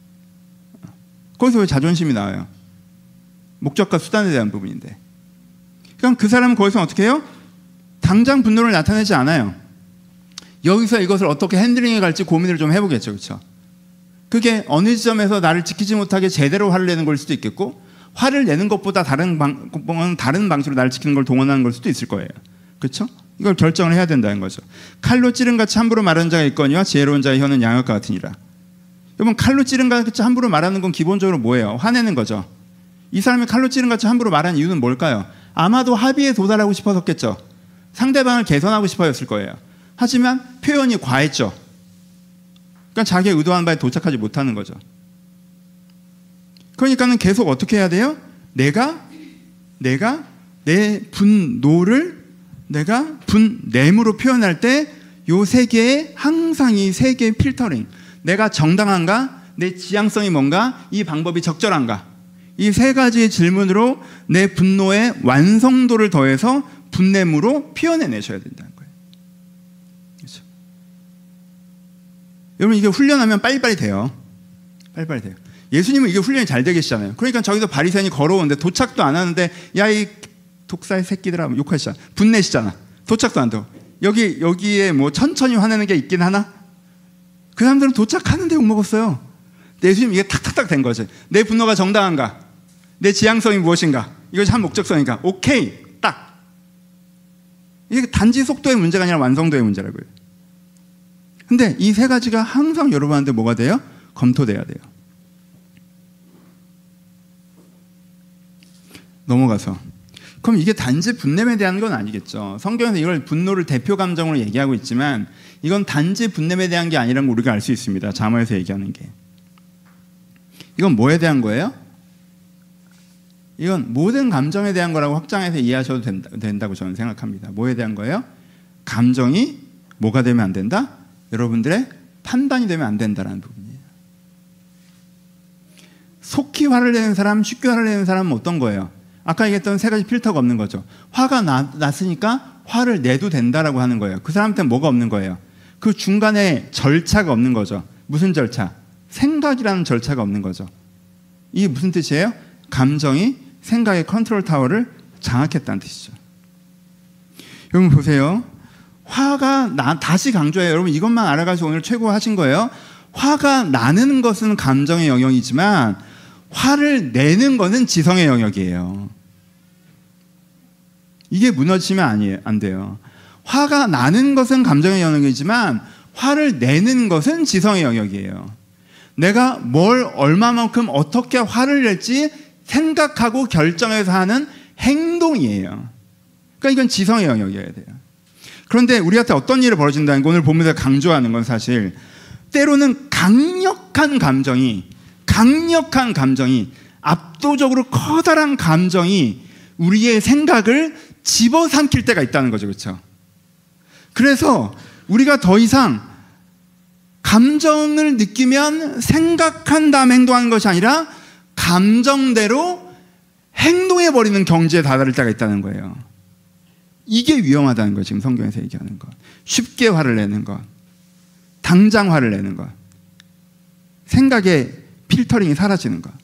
거기서 왜 자존심이 나와요? 목적과 수단에 대한 부분인데. 그럼 그 사람은 거기서 어떻게 해요? 당장 분노를 나타내지 않아요. 여기서 이것을 어떻게 핸들링해 갈지 고민을 좀 해보겠죠. 그렇죠? 그게 어느 지점에서 나를 지키지 못하게 제대로 화를 내는 걸 수도 있겠고, 화를 내는 것보다 다른 방식으로 나를 지키는 걸 동원하는 걸 수도 있을 거예요. 그렇죠? 이걸 결정을 해야 된다는 거죠. 칼로 찌른같이 함부로 말하는 자가 있거니와 지혜로운 자의 혀는 양압과 같으니라. 여러분, 칼로 찌른같이 함부로 말하는 건 기본적으로 뭐예요? 화내는 거죠. 이 사람이 칼로 찌른같이 함부로 말하는 이유는 뭘까요? 아마도 합의에 도달하고 싶어서겠죠. 상대방을 개선하고 싶어였을 거예요. 하지만 표현이 과했죠. 그러니까 자기의 의도한 바에 도착하지 못하는 거죠. 그러니까는 계속 어떻게 해야 돼요? 내가 내 분노를 내가 분냄으로 표현할 때 요 세 개의 항상 이 세 개의 필터링, 내가 정당한가, 내 지향성이 뭔가, 이 방법이 적절한가, 이 세 가지의 질문으로 내 분노의 완성도를 더해서 분냄으로 표현해내셔야 된다는 거예요. 그렇죠? 여러분, 이게 훈련하면 빨리빨리 돼요. 빨리빨리 돼요. 예수님은 이게 훈련이 잘 되겠잖아요. 그러니까 저기서 바리새인이 걸어오는데 도착도 안 하는데 야, 이 독사의 새끼들아 욕하시잖아. 분내시잖아. 도착도 안 되고. 여기에 뭐 천천히 화내는 게 있긴 하나? 그 사람들은 도착하는데 욕먹었어요. 예수님 이게 탁탁탁 된 거지. 내 분노가 정당한가? 내 지향성이 무엇인가? 이것이 한 목적성인가? 오케이, 딱. 이게 단지 속도의 문제가 아니라 완성도의 문제라고요. 근데 이 세 가지가 항상 여러분한테 뭐가 돼요? 검토돼야 돼요. 넘어가서, 그럼 이게 단지 분냄에 대한 건 아니겠죠. 성경에서 이걸 분노를 대표 감정으로 얘기하고 있지만 이건 단지 분냄에 대한 게 아니라는 걸 우리가 알 수 있습니다. 잠언에서 얘기하는 게. 이건 뭐에 대한 거예요? 이건 모든 감정에 대한 거라고 확장해서 이해하셔도 된다고 저는 생각합니다. 뭐에 대한 거예요? 감정이 뭐가 되면 안 된다? 여러분들의 판단이 되면 안 된다는 부분이에요. 속히 화를 내는 사람, 쉽게 화를 내는 사람은 어떤 거예요? 아까 얘기했던 세 가지 필터가 없는 거죠. 화가 났으니까 화를 내도 된다라고 하는 거예요. 그 사람한테는 뭐가 없는 거예요? 그 중간에 절차가 없는 거죠. 무슨 절차? 생각이라는 절차가 없는 거죠. 이게 무슨 뜻이에요? 감정이 생각의 컨트롤 타워를 장악했다는 뜻이죠. 여러분 보세요. 화가 다시 강조해요. 여러분 이것만 알아가지고 오늘 최고 하신 거예요. 화가 나는 것은 감정의 영역이지만 화를 내는 것은 지성의 영역이에요. 이게 무너지면 안 돼요. 화가 나는 것은 감정의 영역이지만 화를 내는 것은 지성의 영역이에요. 내가 뭘 얼마만큼 어떻게 화를 낼지 생각하고 결정해서 하는 행동이에요. 그러니까 이건 지성의 영역이어야 돼요. 그런데 우리한테 어떤 일이 벌어진다는 거 오늘 본문에서 강조하는 건 사실 때로는 강력한 감정이 압도적으로 커다란 감정이 우리의 생각을 집어삼킬 때가 있다는 거죠. 그렇죠? 그래서 우리가 더 이상 감정을 느끼면 생각한 다음 행동하는 것이 아니라 감정대로 행동해버리는 경지에 다다를 때가 있다는 거예요. 이게 위험하다는 거예요. 지금 성경에서 얘기하는 것. 쉽게 화를 내는 것, 당장 화를 내는 것, 생각의 필터링이 사라지는 것.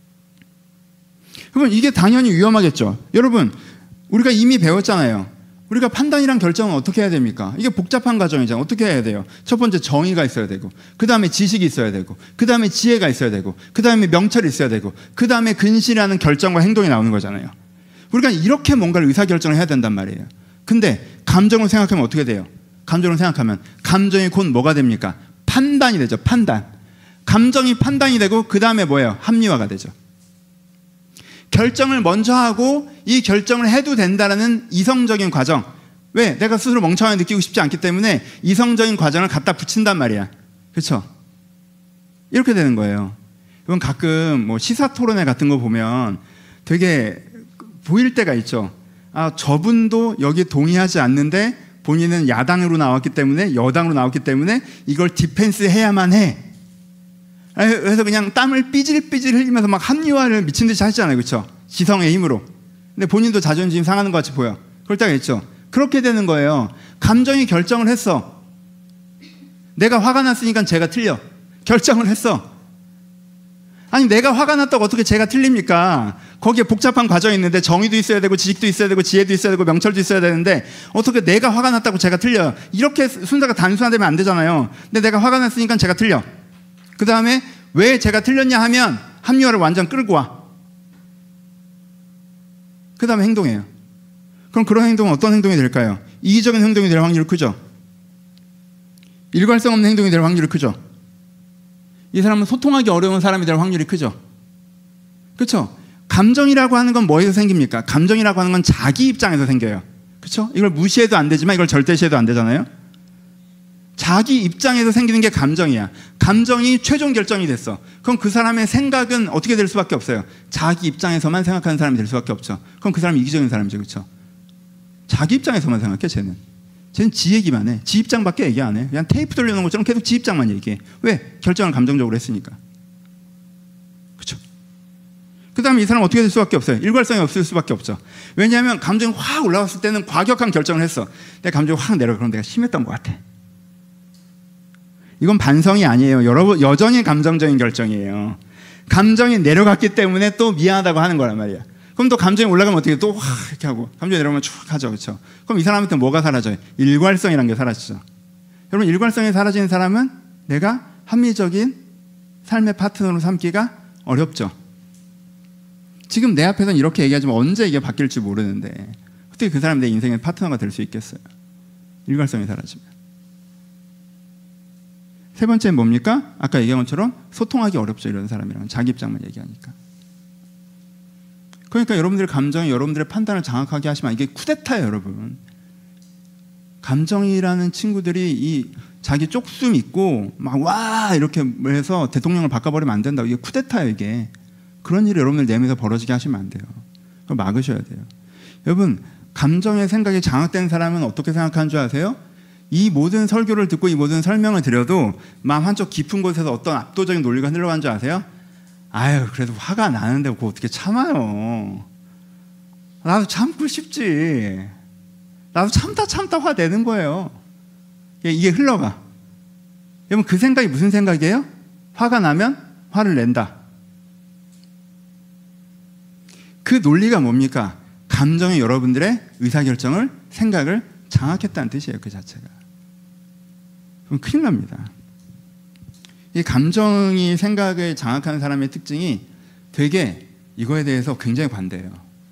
그러면 이게 당연히 위험하겠죠. 여러분, 우리가 이미 배웠잖아요. 우리가 판단이랑 결정은 어떻게 해야 됩니까? 이게 복잡한 과정이잖아요. 어떻게 해야 돼요? 첫 번째 정의가 있어야 되고, 그 다음에 지식이 있어야 되고, 그 다음에 지혜가 있어야 되고, 그 다음에 명철이 있어야 되고, 그 다음에 근실하는 결정과 행동이 나오는 거잖아요. 우리가 이렇게 뭔가를 의사결정을 해야 된단 말이에요. 근데 감정을 생각하면 어떻게 돼요? 감정을 생각하면 감정이 곧 뭐가 됩니까? 판단이 되죠. 판단. 감정이 판단이 되고 그 다음에 뭐예요? 합리화가 되죠. 결정을 먼저 하고 이 결정을 해도 된다는 이성적인 과정. 왜? 내가 스스로 멍청하게 느끼고 싶지 않기 때문에 이성적인 과정을 갖다 붙인단 말이야. 그렇죠? 이렇게 되는 거예요. 이건 가끔 뭐 시사토론회 같은 거 보면 되게 보일 때가 있죠. 아, 저분도 여기 동의하지 않는데 본인은 야당으로 나왔기 때문에, 여당으로 나왔기 때문에 이걸 디펜스 해야만 해. 그래서 그냥 땀을 삐질삐질 흘리면서 막 합리화를 미친 듯이 하시잖아요. 그렇죠? 지성의 힘으로. 근데 본인도 자존심 상하는 것 같이 보여. 그럴 때가 있죠. 그렇게 되는 거예요. 감정이 결정을 했어. 내가 화가 났으니까 제가 틀려. 결정을 했어. 아니, 내가 화가 났다고 어떻게 제가 틀립니까? 거기에 복잡한 과정이 있는데 정의도 있어야 되고 지식도 있어야 되고 지혜도 있어야 되고 명철도 있어야 되는데 어떻게 내가 화가 났다고 제가 틀려요? 이렇게 순서가 단순화되면 안 되잖아요. 근데 내가 화가 났으니까 제가 틀려. 그 다음에 왜 제가 틀렸냐 하면 합리화를 완전 끌고 와. 그 다음에 행동해요. 그럼 그런 행동은 어떤 행동이 될까요? 이기적인 행동이 될 확률이 크죠. 일관성 없는 행동이 될 확률이 크죠. 이 사람은 소통하기 어려운 사람이 될 확률이 크죠. 그렇죠? 감정이라고 하는 건 뭐에서 생깁니까? 감정이라고 하는 건 자기 입장에서 생겨요. 그렇죠? 이걸 무시해도 안 되지만 이걸 절대시해도 안 되잖아요. 자기 입장에서 생기는 게 감정이야. 감정이 최종 결정이 됐어. 그럼 그 사람의 생각은 어떻게 될 수밖에 없어요? 자기 입장에서만 생각하는 사람이 될 수밖에 없죠. 그럼 그 사람은 이기적인 사람이죠. 그렇죠? 자기 입장에서만 생각해. 쟤는 지 얘기만 해. 지 입장밖에 얘기 안 해. 그냥 테이프 돌려놓은 것처럼 계속 지 입장만 얘기해. 왜? 결정을 감정적으로 했으니까. 그렇죠? 그 다음에 이 사람은 어떻게 될 수밖에 없어요? 일관성이 없을 수밖에 없죠. 왜냐하면 감정이 확 올라왔을 때는 과격한 결정을 했어. 내 감정이 확 내려가. 그럼 내가 심했던 것 같아. 이건 반성이 아니에요. 여러분, 여전히 감정적인 결정이에요. 감정이 내려갔기 때문에 또 미안하다고 하는 거란 말이야. 그럼 또 감정이 올라가면 어떻게 또 확 이렇게 하고 감정이 내려오면 쭉 하죠. 그렇죠? 그럼 이 사람한테 뭐가 사라져요? 일관성이라는 게 사라지죠. 여러분, 일관성이 사라지는 사람은 내가 합리적인 삶의 파트너로 삼기가 어렵죠. 지금 내 앞에서는 이렇게 얘기하지만 언제 이게 바뀔지 모르는데 어떻게 그 사람이 내 인생의 파트너가 될 수 있겠어요? 일관성이 사라지면. 세 번째는 뭡니까? 아까 얘기한 것처럼 소통하기 어렵죠. 이런 사람이랑 자기 입장만 얘기하니까. 그러니까 여러분들의 감정이 여러분들의 판단을 장악하게 하시면 이게 쿠데타예요. 여러분. 감정이라는 친구들이 이 자기 쪽숨 있고 막 와 이렇게 해서 대통령을 바꿔버리면 안 된다고. 이게 쿠데타예요. 이게. 그런 일이 여러분들 내면에서 벌어지게 하시면 안 돼요. 그걸 막으셔야 돼요. 여러분, 감정의 생각이 장악된 사람은 어떻게 생각하는 줄 아세요? 이 모든 설교를 듣고 이 모든 설명을 드려도 마음 한쪽 깊은 곳에서 어떤 압도적인 논리가 흘러가는 줄 아세요? 아유, 그래도 화가 나는데 그거 어떻게 참아요. 나도 참고 싶지. 나도 참다 화 내는 거예요. 이게 흘러가. 여러분, 그 생각이 무슨 생각이에요? 화가 나면 화를 낸다. 그 논리가 뭡니까? 감정이 여러분들의 의사결정을, 생각을 장악했다는 뜻이에요. 그 자체가. 그럼 큰일 납니다. 이 감정이 생각을 장악하는 사람의 특징이 되게 이거에 대해서 굉장히 반대예요.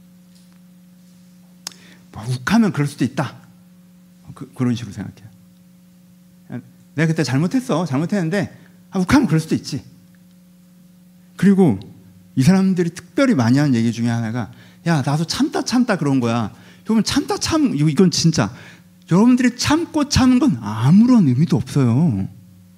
뭐 욱하면 그럴 수도 있다. 그런 식으로 생각해요. 내가 그때 잘못했는데 욱하면 그럴 수도 있지. 그리고 이 사람들이 특별히 많이 하는 얘기 중에 하나가 야, 나도 참다 그런 거야. 여러분, 이건 진짜 여러분들이 참고 참은 건 아무런 의미도 없어요.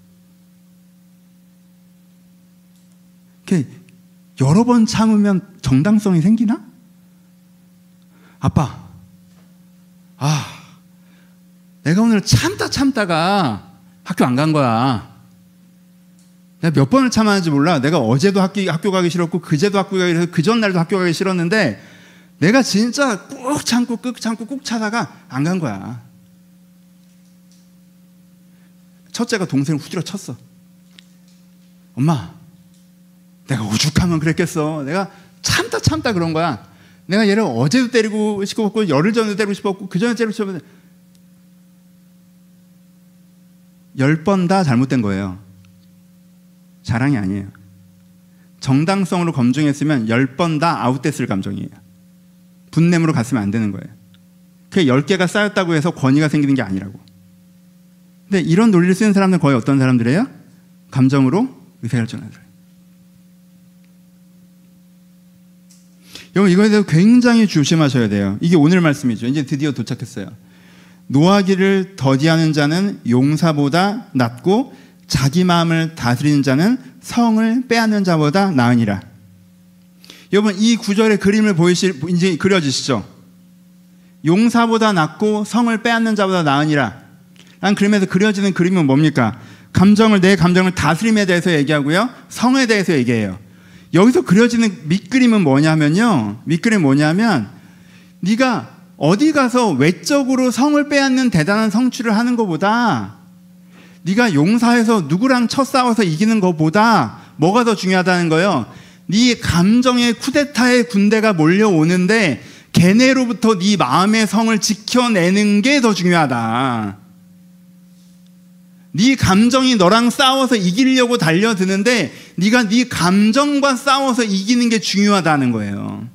여러 번 참으면 정당성이 생기나? 아빠, 내가 오늘 참다가 학교 안 간 거야. 내가 몇 번을 참았는지 몰라. 내가 어제도 학교 가기 싫었고 그제도 학교 가기 싫었고 그 전날도 학교 가기 싫었는데 내가 진짜 꾹 참고 꾹 차다가 안 간 거야. 첫째가 동생을 후드려 쳤어. 엄마, 내가 오죽하면 그랬겠어. 내가 참다 그런 거야. 내가 얘를 어제도 때리고 싶었고 열흘 전에도 때리고 싶었고 그 전에 때리고 싶었는데 10번 다 잘못된 거예요. 자랑이 아니에요. 정당성으로 검증했으면 10번 다 아웃됐을 감정이에요. 분냄으로 갔으면 안 되는 거예요. 그게 10개가 쌓였다고 해서 권위가 생기는 게 아니라고. 근데 이런 논리를 쓰는 사람들은 거의 어떤 사람들이에요? 감정으로 의사결정하는 사람. 여러분 이거에 대해서 굉장히 조심하셔야 돼요. 이게 오늘 말씀이죠. 이제 드디어 도착했어요. 노하기를 더디하는 자는 용사보다 낫고 자기 마음을 다스리는 자는 성을 빼앗는 자보다 나으니라. 여러분 이 구절의 그림을 이제 그려지시죠? 용사보다 낫고 성을 빼앗는 자보다 나으니라 라는 그림에서 그려지는 그림은 뭡니까? 내 감정을 다스림에 대해서 얘기하고요, 성에 대해서 얘기해요. 여기서 그려지는 밑그림은 뭐냐면요, 밑그림은 뭐냐면 네가 어디 가서 외적으로 성을 빼앗는 대단한 성취를 하는 것보다 네가 용사에서 누구랑 쳐 싸워서 이기는 것보다 뭐가 더 중요하다는 거예요? 네 감정의 쿠데타의 군대가 몰려오는데 걔네로부터 네 마음의 성을 지켜내는 게 더 중요하다. 네 감정이 너랑 싸워서 이기려고 달려드는데 네가 네 감정과 싸워서 이기는 게 중요하다는 거예요.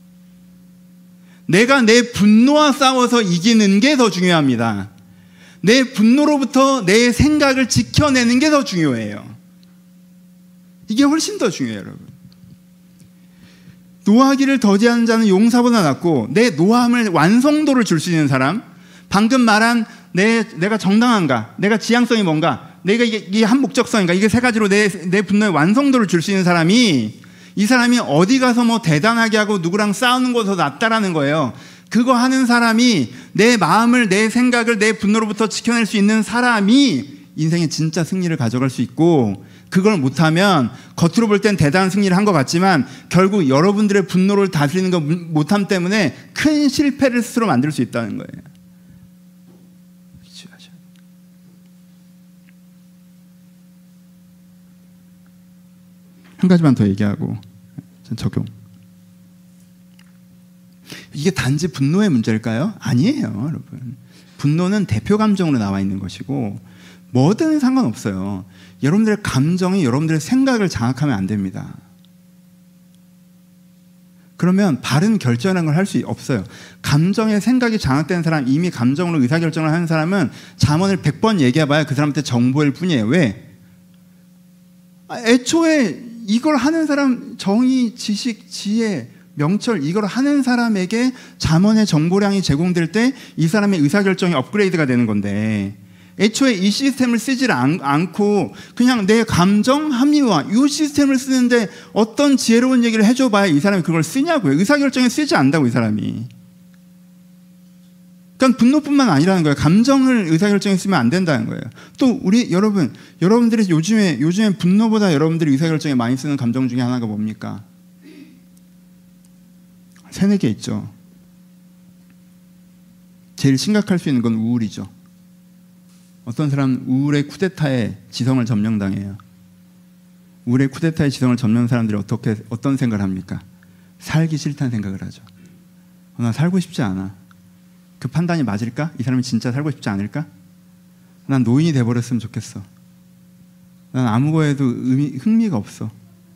내가 내 분노와 싸워서 이기는 게 더 중요합니다. 내 분노로부터 내 생각을 지켜내는 게 더 중요해요. 이게 훨씬 더 중요해요, 여러분. 노하기를 더디하는 자는 용사보다 낫고, 내 노함을 완성도를 줄 수 있는 사람, 방금 말한 내가 정당한가, 내가 지향성이 뭔가, 내가 이게 한 목적성인가, 이게 세 가지로 내 분노의 완성도를 줄 수 있는 사람이, 이 사람이 어디 가서 뭐 대단하게 하고 누구랑 싸우는 것보다 낫다라는 거예요. 그거 하는 사람이 내 마음을, 내 생각을, 내 분노로부터 지켜낼 수 있는 사람이 인생의 진짜 승리를 가져갈 수 있고, 그걸 못하면 겉으로 볼 땐 대단한 승리를 한 것 같지만 결국 여러분들의 분노를 다스리는 것 못함 때문에 큰 실패를 스스로 만들 수 있다는 거예요. 한 가지만 더 얘기하고 적용. 이게 단지 분노의 문제일까요? 아니에요, 여러분. 분노는 대표 감정으로 나와 있는 것이고 뭐든 상관없어요. 여러분들의 감정이 여러분들의 생각을 장악하면 안 됩니다. 그러면 바른 결정이라는 걸 할 수 없어요. 감정의 생각이 장악된 사람, 이미 감정으로 의사결정을 하는 사람은 잠언을 100번 얘기해봐야 그 사람한테 정보일 뿐이에요. 왜? 애초에 이걸 하는 사람, 정의, 지식, 지혜, 명철, 이걸 하는 사람에게 잠언의 정보량이 제공될 때 이 사람의 의사결정이 업그레이드가 되는 건데, 애초에 이 시스템을 쓰질 않고 그냥 내 감정, 합리화, 이 시스템을 쓰는데 어떤 지혜로운 얘기를 해줘봐야 이 사람이 그걸 쓰냐고요. 의사결정에 쓰지 않는다고, 이 사람이. 그러니까 분노뿐만 아니라는 거예요. 감정을 의사결정에 쓰면 안 된다는 거예요. 또 여러분들이 요즘에 분노보다 여러분들이 의사결정에 많이 쓰는 감정 중에 하나가 뭡니까? 3-4개 있죠. 제일 심각할 수 있는 건 우울이죠. 어떤 사람은 우울의 쿠데타에 지성을 점령당해요. 우울의 쿠데타에 지성을 점령한 사람들이 어떤 생각을 합니까? 살기 싫다는 생각을 하죠. 나 살고 싶지 않아. 그 판단이 맞을까? 이 사람이 진짜 살고 싶지 않을까? 난 노인이 돼버렸으면 좋겠어. 난 아무 거에도 흥미가 없어.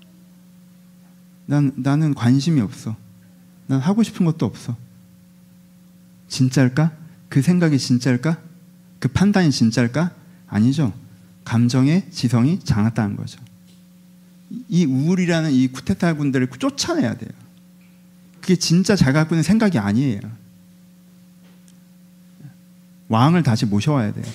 나는 관심이 없어. 난 하고 싶은 것도 없어. 진짜일까? 그 생각이 진짜일까? 그 판단이 진짜일까? 아니죠. 감정의 지성이 장악당한 거죠. 이 우울이라는 이 쿠데타 군들을 쫓아내야 돼요. 그게 진짜 자기가 갖고 있는 생각이 아니에요. 왕을 다시 모셔와야 돼요.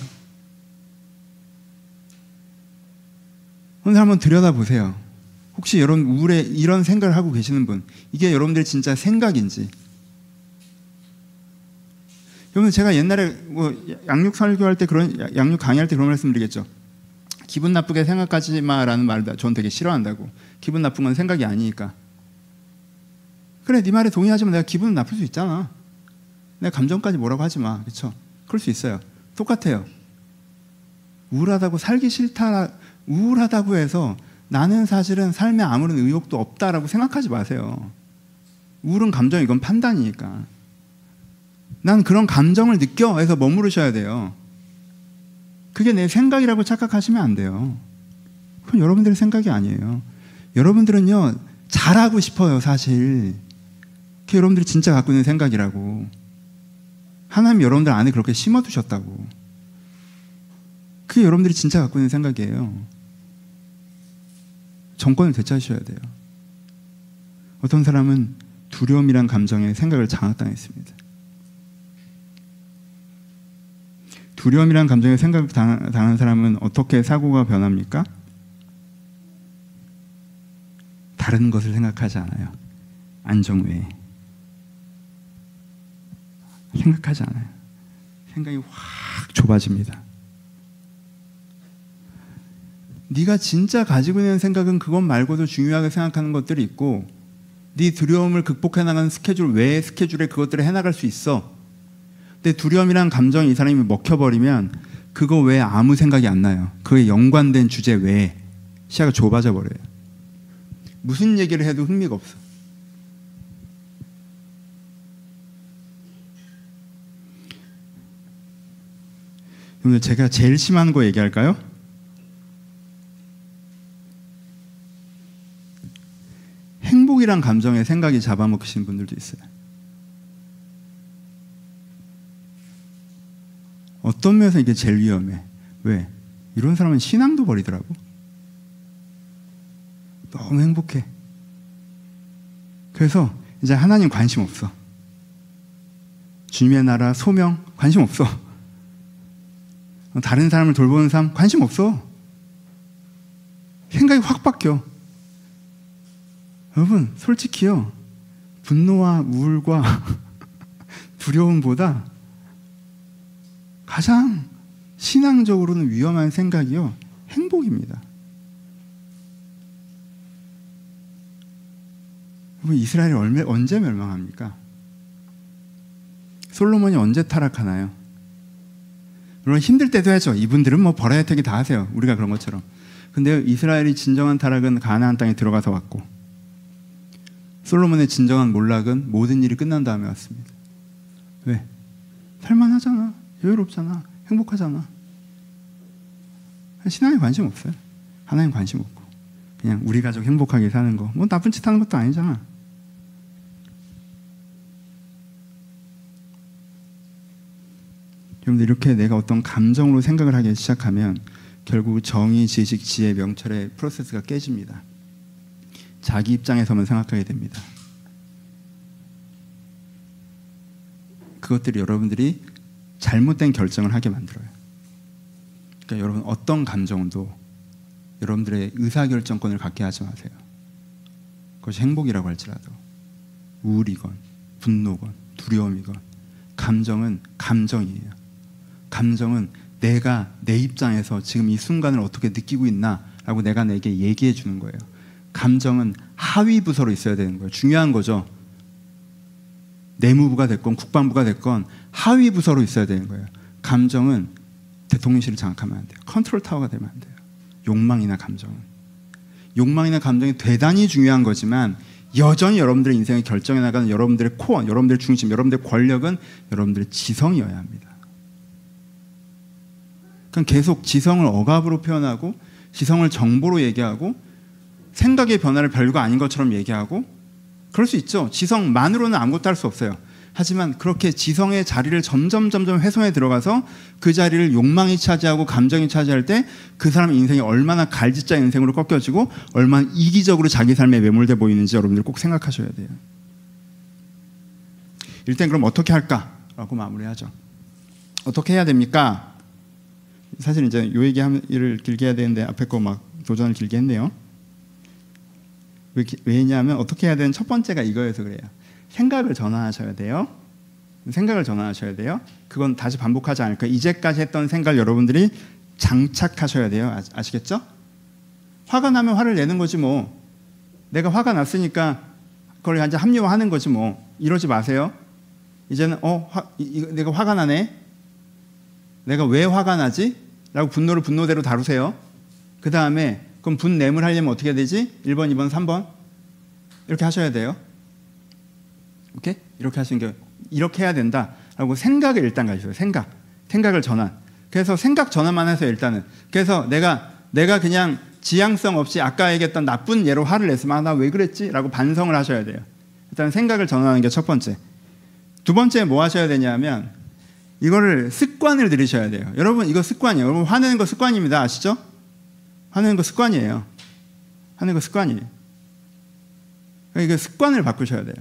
오늘 한번 들여다보세요. 혹시 여러분 우울에 이런 생각을 하고 계시는 분, 이게 여러분들의 진짜 생각인지. 여러분 제가 옛날에 뭐 양육 설교할 때 양육 강의할 때 그런 말씀드리겠죠. 기분 나쁘게 생각하지 마라는 말을 전 되게 싫어한다고. 기분 나쁜 건 생각이 아니니까. 그래, 네 말에 동의하지만 내가 기분은 나쁠 수 있잖아. 내가 감정까지 뭐라고 하지 마. 그렇죠? 그럴 수 있어요. 똑같아요. 우울하다고 살기 싫다, 우울하다고 해서 나는 사실은 삶에 아무런 의욕도 없다라고 생각하지 마세요. 우울은 감정, 이건 판단이니까. 난 그런 감정을 느껴 해서 머무르셔야 돼요. 그게 내 생각이라고 착각하시면 안 돼요. 그건 여러분들의 생각이 아니에요. 여러분들은요, 잘하고 싶어요, 사실. 그게 여러분들이 진짜 갖고 있는 생각이라고. 하나님 여러분들 안에 그렇게 심어두셨다고. 그게 여러분들이 진짜 갖고 있는 생각이에요. 정권을 되찾으셔야 돼요. 어떤 사람은 두려움이란 감정에 생각을 장악당했습니다. 두려움이란 감정에 생각을 당한 사람은 어떻게 사고가 변합니까? 다른 것을 생각하지 않아요. 안정 외에. 생각하지 않아요. 생각이 확 좁아집니다. 네가 진짜 가지고 있는 생각은 그것 말고도 중요하게 생각하는 것들이 있고, 네 두려움을 극복해 나가는 스케줄 외의 스케줄에 그것들을 해나갈 수 있어. 근데 두려움이란 감정이 이 사람이 먹혀버리면 그거 외에 아무 생각이 안 나요. 그에 연관된 주제 외에 시야가 좁아져 버려요. 무슨 얘기를 해도 흥미가 없어. 오늘 제가 제일 심한 거 얘기할까요? 행복이란 감정에 생각이 잡아먹히신 분들도 있어요. 어떤 면에서 이게 제일 위험해. 왜? 이런 사람은 신앙도 버리더라고. 너무 행복해. 그래서 이제 하나님 관심 없어. 주님의 나라, 소명 관심 없어. 다른 사람을 돌보는 삶 관심 없어. 생각이 확 바뀌어. 여러분, 솔직히요, 분노와 우울과 두려움보다 가장 신앙적으로는 위험한 생각이요, 행복입니다. 여러분, 이스라엘이 언제 멸망합니까? 솔로몬이 언제 타락하나요? 물론 힘들 때도 하죠. 이분들은 뭐 벌어야 혜택이 다 하세요. 우리가 그런 것처럼. 근데 이스라엘이 진정한 타락은 가나안 땅에 들어가서 왔고, 솔로몬의 진정한 몰락은 모든 일이 끝난 다음에 왔습니다. 왜? 살만하잖아. 여유롭잖아. 행복하잖아. 신앙에 관심 없어요. 하나님 관심 없고. 그냥 우리 가족 행복하게 사는 거. 뭐 나쁜 짓 하는 것도 아니잖아. 여러분들, 이렇게 내가 어떤 감정으로 생각을 하기 시작하면 결국 정의, 지식, 지혜, 명철의 프로세스가 깨집니다. 자기 입장에서만 생각하게 됩니다. 그것들이 여러분들이 잘못된 결정을 하게 만들어요. 그러니까 여러분, 어떤 감정도 여러분들의 의사결정권을 갖게 하지 마세요. 그것이 행복이라고 할지라도, 우울이건 분노건 두려움이건, 감정은 감정이에요. 감정은 내가 내 입장에서 지금 이 순간을 어떻게 느끼고 있나라고 내가 내게 얘기해 주는 거예요. 감정은 하위 부서로 있어야 되는 거예요. 중요한 거죠. 내무부가 됐건 국방부가 됐건 하위 부서로 있어야 되는 거예요. 감정은 대통령실을 장악하면 안 돼요. 컨트롤 타워가 되면 안 돼요. 욕망이나 감정은. 욕망이나 감정이 대단히 중요한 거지만 여전히 여러분들의 인생을 결정해 나가는 여러분들의 코어, 여러분들의 중심, 여러분들의 권력은 여러분들의 지성이어야 합니다. 그럼 계속 지성을 억압으로 표현하고, 지성을 정보로 얘기하고, 생각의 변화를 별거 아닌 것처럼 얘기하고, 그럴 수 있죠. 지성만으로는 아무것도 할 수 없어요. 하지만 그렇게 지성의 자리를 점점 훼손해 들어가서 그 자리를 욕망이 차지하고 감정이 차지할 때 그 사람의 인생이 얼마나 갈짓자 인생으로 꺾여지고 얼마나 이기적으로 자기 삶에 매몰돼 보이는지 여러분들 꼭 생각하셔야 돼요. 일단 그럼 어떻게 할까라고 마무리하죠. 어떻게 해야 됩니까? 사실 이제 요 얘기를 길게 해야 되는데 앞에 거 막 도전을 길게 했네요. 왜냐하면 어떻게 해야 되는 첫 번째가 이거여서 그래요. 생각을 전환하셔야 돼요. 생각을 전환하셔야 돼요. 그건 다시 반복하지 않을 거예요. 이제까지 했던 생각을 여러분들이 장착하셔야 돼요. 아시겠죠? 화가 나면 화를 내는 거지 뭐. 내가 화가 났으니까 그걸 이제 합리화하는 거지 뭐. 이러지 마세요. 이제는 내가 화가 나네. 내가 왜 화가 나지? 라고 분노를 분노대로 다루세요. 그 다음에 그럼 분냄을 하려면 어떻게 해야 되지? 1번, 2번, 3번 이렇게 하셔야 돼요. 오케이? 이렇게 하시는 게 이렇게 해야 된다라고 생각을 일단 가지세요. 생각을 전환. 그래서 생각 전환만 해서 일단은. 그래서 내가 그냥 지향성 없이 아까 얘기했던 나쁜 예로 화를 냈으면 나 왜 그랬지? 라고 반성을 하셔야 돼요. 일단 생각을 전환하는 게 첫 번째. 두 번째 뭐 하셔야 되냐면 이거를 습관을 들이셔야 돼요. 여러분 이거 습관이에요. 여러분 화내는 거 습관입니다. 아시죠? 화내는 거 습관이에요. 화내는 거 습관이에요. 이거 습관을 바꾸셔야 돼요.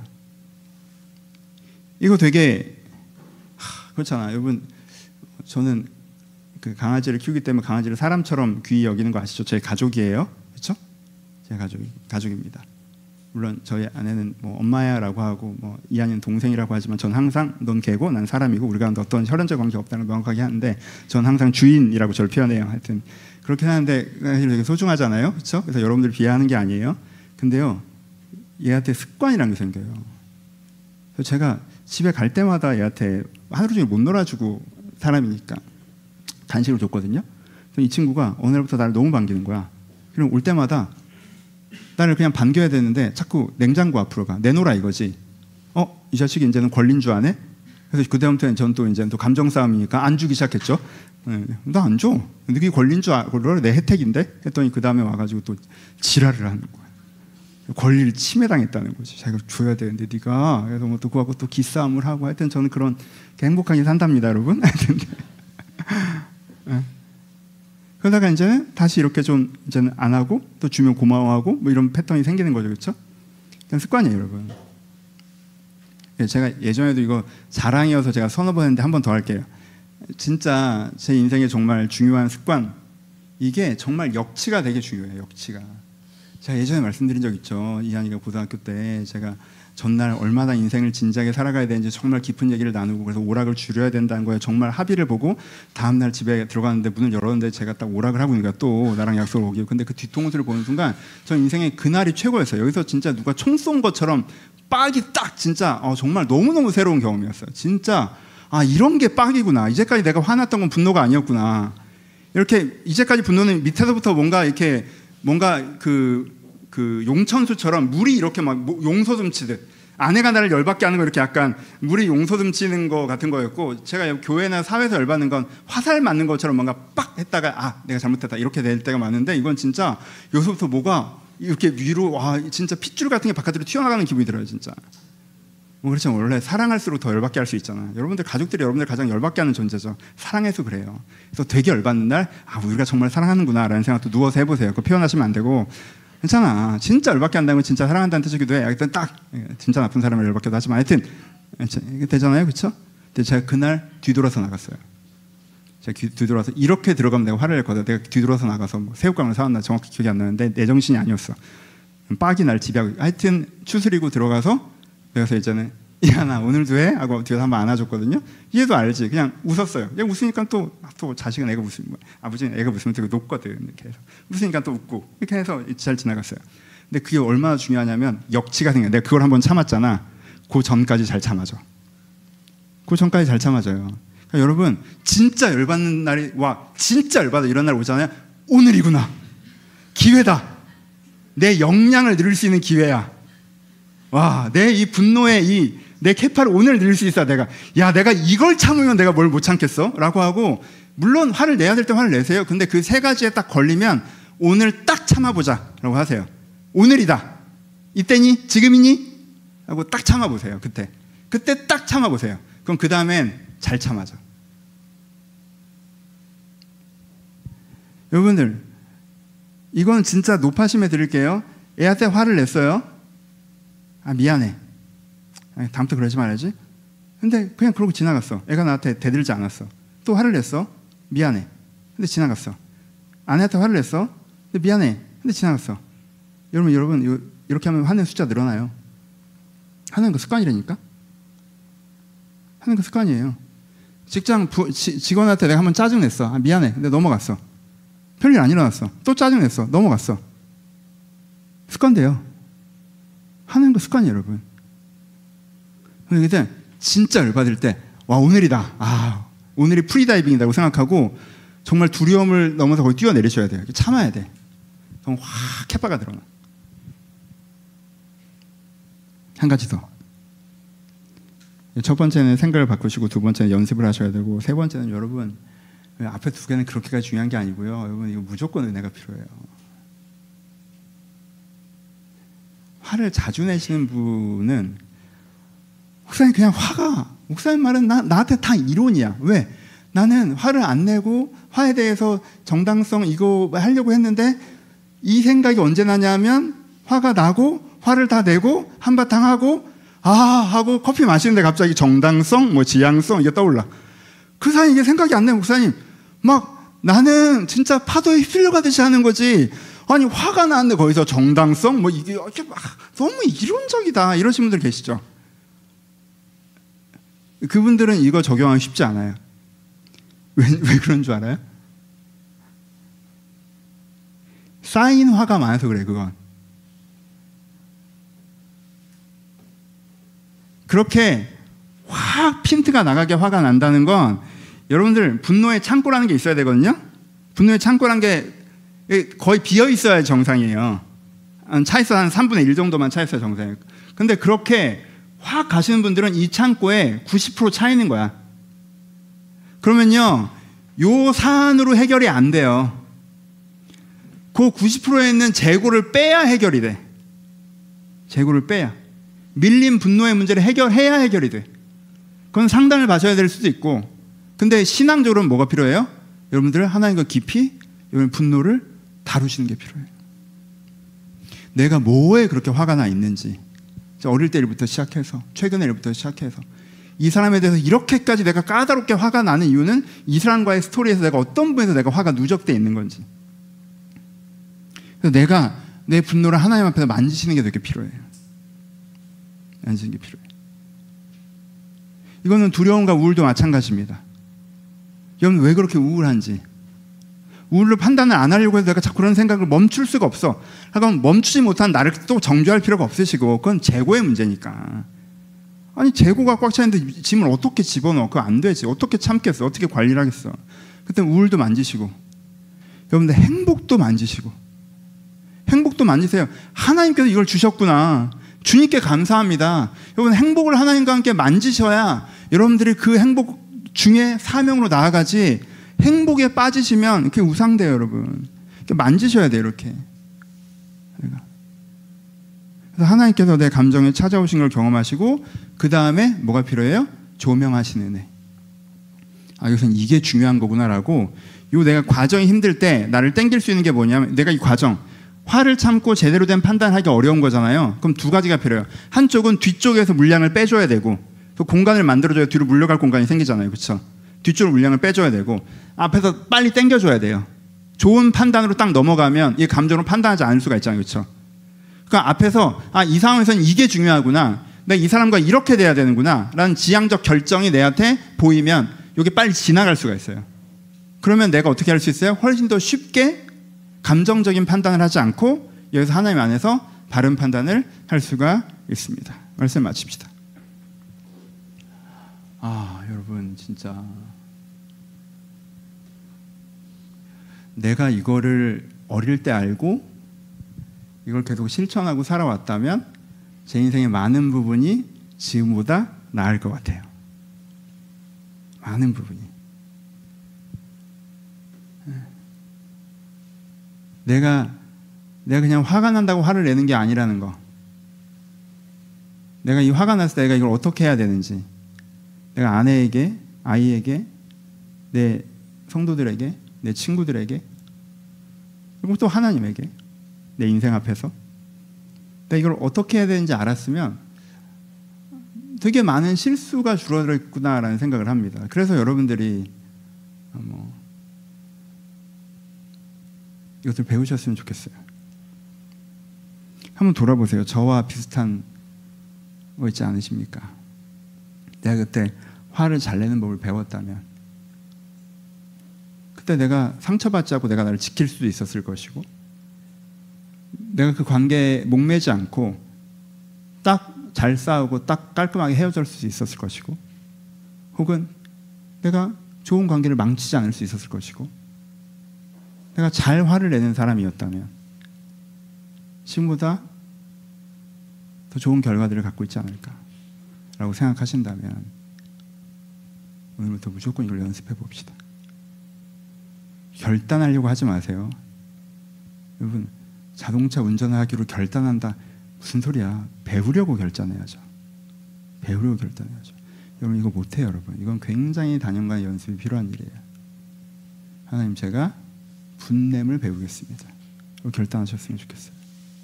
이거 되게 그렇잖아. 여러분 저는 그 강아지를 키우기 때문에 강아지를 사람처럼 귀히 여기는 거 아시죠? 제 가족이에요. 그렇죠? 제 가족입니다. 물론 저희 아내는 뭐 엄마야라고 하고 뭐 이한이는 동생이라고 하지만 전 항상 넌 개고 난 사람이고 우리가 어떤 혈연적 관계가 없다는 걸 명확하게 하는데 전 항상 주인이라고 저를 표현해요. 하여튼 그렇게 하는데 사실 되게 소중하잖아요. 그렇죠? 그래서 여러분들 비하하는 게 아니에요. 근데요. 얘한테 습관이라는 게 생겨요. 그래서 제가 집에 갈 때마다 얘한테 하루 종일 못 놀아주고 사람이니까 간식을 줬거든요. 이 친구가 어느 날부터 나를 너무 반기는 거야. 그럼 올 때마다 나를 그냥 반겨야 되는데 자꾸 냉장고 앞으로 가. 내놓으라 이거지. 이 자식이 이제는 권리인 줄 아네? 그래서 그다음부터는 전 또 이제 또 감정 싸움이니까 안 주기 시작했죠. 나 안 줘. 네가 권리인 줄 알고 내 혜택인데? 했더니 그 다음에 와가지고 또 지랄을 하는 거야. 권리를 침해당했다는 거지. 자기가 줘야 되는데 네가. 그래서 뭐 또 그거하고 또 기싸움을 하고 하여튼 저는 그런 행복하게 산답니다, 여러분. 그러다가 이제는 다시 이렇게 좀 이제는 안 하고 또 주면 고마워하고 뭐 이런 패턴이 생기는 거죠, 그렇죠? 그냥 습관이에요, 여러분. 제가 예전에도 이거 자랑이어서 제가 서너 번 했는데 한 번 더 할게요. 진짜 제 인생에 정말 중요한 습관, 이게 정말 역치가 되게 중요해요. 역치가. 제가 예전에 말씀드린 적 있죠. 이한이가 고등학교 때 제가 전날 얼마나 인생을 진지하게 살아가야 되는지 정말 깊은 얘기를 나누고 그래서 오락을 줄여야 된다는 거예요. 정말 합의를 보고 다음날 집에 들어갔는데 문을 열었는데 제가 딱 오락을 하고 있는 거야. 또 나랑 약속을 어기고. 근데 그 뒤통수를 보는 순간 전 인생의 그날이 최고였어요. 여기서 진짜 누가 총 쏜 것처럼 빡이 딱 진짜 정말 너무너무 새로운 경험이었어요. 진짜 이런 게 빡이구나. 이제까지 내가 화났던 건 분노가 아니었구나. 이렇게 이제까지 분노는 밑에서부터 뭔가 그 용천수처럼 물이 이렇게 막 용소듬 치듯 아내가 나를 열받게 하는 거 이렇게 약간 물이 용소듬 치는 거 같은 거였고, 제가 교회나 사회에서 열받는 건 화살 맞는 것처럼 뭔가 빡 했다가 내가 잘못했다 이렇게 될 때가 많은데, 이건 진짜 여기서부터 뭐가 이렇게 위로 진짜 핏줄 같은 게 바깥으로 튀어나가는 기분이 들어요. 진짜 뭐 그렇죠. 원래 사랑할수록 더 열받게 할 수 있잖아. 여러분들 가족들이 여러분들 가장 열받게 하는 존재죠. 사랑해서 그래요. 그래서 되게 열받는 날 우리가 정말 사랑하는구나 라는 생각도 누워서 해보세요. 그거 표현하시면 안 되고, 괜찮아. 진짜 열받게 한다는 건 진짜 사랑한다는 뜻이기도 해. 하여튼 딱 진짜 나쁜 사람을 열받게도 하지만 하여튼 이게 되잖아요. 그렇죠? 근데 제가 그날 뒤돌아서 나갔어요. 제가 뒤돌아서 이렇게 들어가면 내가 화를 냈거든. 내가 뒤돌아서 나가서 뭐 새우깡을 사왔나 정확히 기억이 안 나는데 내 정신이 아니었어. 빡이 날 지배하고 하여튼 추스리고 들어가서 그래서 이제는 나 오늘도 해? 하고 뒤에서 한번 안아줬거든요. 얘도 알지. 그냥 웃었어요. 그냥 웃으니까 또 자식은 애가 웃으면 아버지는 애가 웃으면 되게 높거든. 이렇게 해서 웃으니까 또 웃고 이렇게 해서 잘 지나갔어요. 근데 그게 얼마나 중요하냐면 역치가 생겨요. 내가 그걸 한번 참았잖아. 그 전까지 잘 참아줘. 그 전까지 잘 참아줘요. 그러니까 여러분 진짜 열받는 날이 진짜 열받아 이런 날 오잖아요. 오늘이구나. 기회다. 내 역량을 누릴 수 있는 기회야. 내 이 분노의 내 캐파를 오늘 누릴 수 있어. 내가 이걸 참으면 내가 뭘 못 참겠어? 라고 하고, 물론 화를 내야 될 때 화를 내세요. 근데 그 세 가지에 딱 걸리면 오늘 딱 참아보자 라고 하세요. 오늘이다. 이때니? 지금이니? 하고 딱 참아보세요. 그때 딱 참아보세요. 그럼 그 다음엔 잘 참아줘. 여러분들 이건 진짜 높아심에 드릴게요. 애한테 화를 냈어요. 미안해. 다음부터 그러지 말아야지. 근데 그냥 그러고 지나갔어. 애가 나한테 대들지 않았어. 또 화를 냈어. 미안해. 근데 지나갔어. 아내한테 화를 냈어. 근데 미안해. 근데 지나갔어. 여러분 이렇게 하면 화내는 숫자 늘어나요. 화내는 거 습관이라니까. 하는 거 습관이에요. 직장 직원한테 내가 한번 짜증냈어. 아, 미안해. 근데 넘어갔어. 별일 안 일어났어. 또 짜증냈어. 넘어갔어. 습관돼요. 하는 거 습관이에요, 여러분. 그래서 진짜 열받을 때, 와, 오늘이다. 아, 오늘이 프리다이빙이라고 생각하고 정말 두려움을 넘어서 거기 뛰어내리셔야 돼요. 참아야 돼. 그럼 확 캣바가 들어나. 한 가지 더. 첫 번째는 생각을 바꾸시고, 두 번째는 연습을 하셔야 되고, 세 번째는 여러분, 앞에 두 개는 그렇게까지 중요한 게 아니고요. 여러분, 이거 무조건 은혜가 필요해요. 화를 자주 내시는 분은, 목사님 그냥 목사님 말은 나한테 다 이론이야. 왜? 나는 화를 안 내고 화에 대해서 정당성 이거 하려고 했는데 이 생각이 언제 나냐면 화가 나고 화를 다 내고 한바탕 하고 하고 커피 마시는데 갑자기 정당성, 뭐 지향성 이게 떠올라. 그 사이 이게 생각이 안 나요, 목사님. 막 나는 진짜 파도에 휩쓸려가듯이 하는 거지. 아니 화가 나는데 거기서 정당성 뭐 이게 막 너무 이론적이다 이러신 분들 계시죠? 그분들은 이거 적용하기 쉽지 않아요. 왜 그런 줄 알아요? 쌓인 화가 많아서 그래, 그건. 그렇게 확 핀트가 나가게 화가 난다는 건 여러분들 분노의 창고라는 게 있어야 되거든요. 분노의 창고라는 게 거의 비어 있어야 정상이에요. 차에서 한 3분의 1 정도만 차있어야 정상이에요. 근데 그렇게 확 가시는 분들은 이 창고에 90% 차 있는 거야. 그러면요, 요 사안으로 해결이 안 돼요. 그 90%에 있는 재고를 빼야 해결이 돼. 재고를 빼야. 밀린 분노의 문제를 해결해야 해결이 돼. 그건 상담을 받아야 될 수도 있고, 근데 신앙적으로는 뭐가 필요해요? 여러분들 하나님과 깊이 여러분 분노를 다루시는 게 필요해요. 내가 뭐에 그렇게 화가 나 있는지, 어릴 때 일부터 시작해서 최근의 일부터 시작해서 이 사람에 대해서 이렇게까지 내가 까다롭게 화가 나는 이유는 이 사람과의 스토리에서 내가 어떤 부분에서 내가 화가 누적되어 있는 건지. 그래서 내가 내 분노를 하나님 앞에서 만지시는 게 되게 필요해요. 만지는 게 필요해요. 이거는 두려움과 우울도 마찬가지입니다. 여러분 왜 그렇게 우울한지, 우울로 판단을 안 하려고 해서 내가 자꾸 그런 생각을 멈출 수가 없어. 그럼 멈추지 못한 나를 또 정죄할 필요가 없으시고, 그건 재고의 문제니까. 아니 재고가 꽉 차있는데 짐을 어떻게 집어넣어? 그거 안 되지. 어떻게 참겠어? 어떻게 관리를 하겠어? 그때 우울도 만지시고, 여러분들 행복도 만지시고, 행복도 만지세요. 하나님께서 이걸 주셨구나. 주님께 감사합니다. 여러분 행복을 하나님과 함께 만지셔야 여러분들이 그 행복 중에 사명으로 나아가지, 행복에 빠지시면 그게 우상돼요, 여러분. 만지셔야 돼요, 이렇게. 그래서 하나님께서 내 감정에 찾아오신 걸 경험하시고, 그 다음에 뭐가 필요해요? 조명하시는 은혜. 여기서는 이게 중요한 거구나라고, 내가 과정이 힘들 때 나를 땡길 수 있는 게 뭐냐면, 내가 이 과정, 화를 참고 제대로 된 판단하기 어려운 거잖아요. 그럼 두 가지가 필요해요. 한쪽은 뒤쪽에서 물량을 빼줘야 되고, 또 공간을 만들어줘야 뒤로 물려갈 공간이 생기잖아요, 그렇죠? 뒤쪽으로 물량을 빼줘야 되고, 앞에서 빨리 당겨줘야 돼요. 좋은 판단으로 딱 넘어가면 이 감정으로 판단하지 않을 수가 있잖아요, 그렇죠? 그러니까 앞에서 이 상황에서는 이게 중요하구나, 내가 이 사람과 이렇게 돼야 되는구나 라는 지향적 결정이 내한테 보이면 이게 빨리 지나갈 수가 있어요. 그러면 내가 어떻게 할 수 있어요? 훨씬 더 쉽게 감정적인 판단을 하지 않고 여기서 하나님 안에서 바른 판단을 할 수가 있습니다. 말씀 마칩시다. 여러분 진짜 내가 이거를 어릴 때 알고 이걸 계속 실천하고 살아왔다면 제 인생의 많은 부분이 지금보다 나을 것 같아요. 많은 부분이. 내가 그냥 화가 난다고 화를 내는 게 아니라는 거. 내가 이 화가 났을 때 내가 이걸 어떻게 해야 되는지, 내가 아내에게, 아이에게, 내 성도들에게, 내 친구들에게, 그리고 또 하나님에게, 내 인생 앞에서 내가 이걸 어떻게 해야 되는지 알았으면 되게 많은 실수가 줄어들었구나라는 생각을 합니다. 그래서 여러분들이 이것을 배우셨으면 좋겠어요. 한번 돌아보세요. 저와 비슷한 거 있지 않으십니까? 내가 그때 화를 잘 내는 법을 배웠다면 그때 내가 상처받지 않고 내가 나를 지킬 수도 있었을 것이고, 내가 그 관계에 목매지 않고 딱 잘 싸우고 딱 깔끔하게 헤어질 수 있었을 것이고, 혹은 내가 좋은 관계를 망치지 않을 수 있었을 것이고, 내가 잘 화를 내는 사람이었다면 지금보다 더 좋은 결과들을 갖고 있지 않을까라고 생각하신다면 오늘부터 무조건 이걸 연습해 봅시다. 결단하려고 하지 마세요. 여러분, 자동차 운전을 하기로 결단한다, 무슨 소리야. 배우려고 결단해야죠. 배우려고 결단해야죠. 여러분, 이거 못해요. 여러분, 이건 굉장히 단연간의 연습이 필요한 일이에요. 하나님, 제가 분냄을 배우겠습니다. 결단하셨으면 좋겠어요.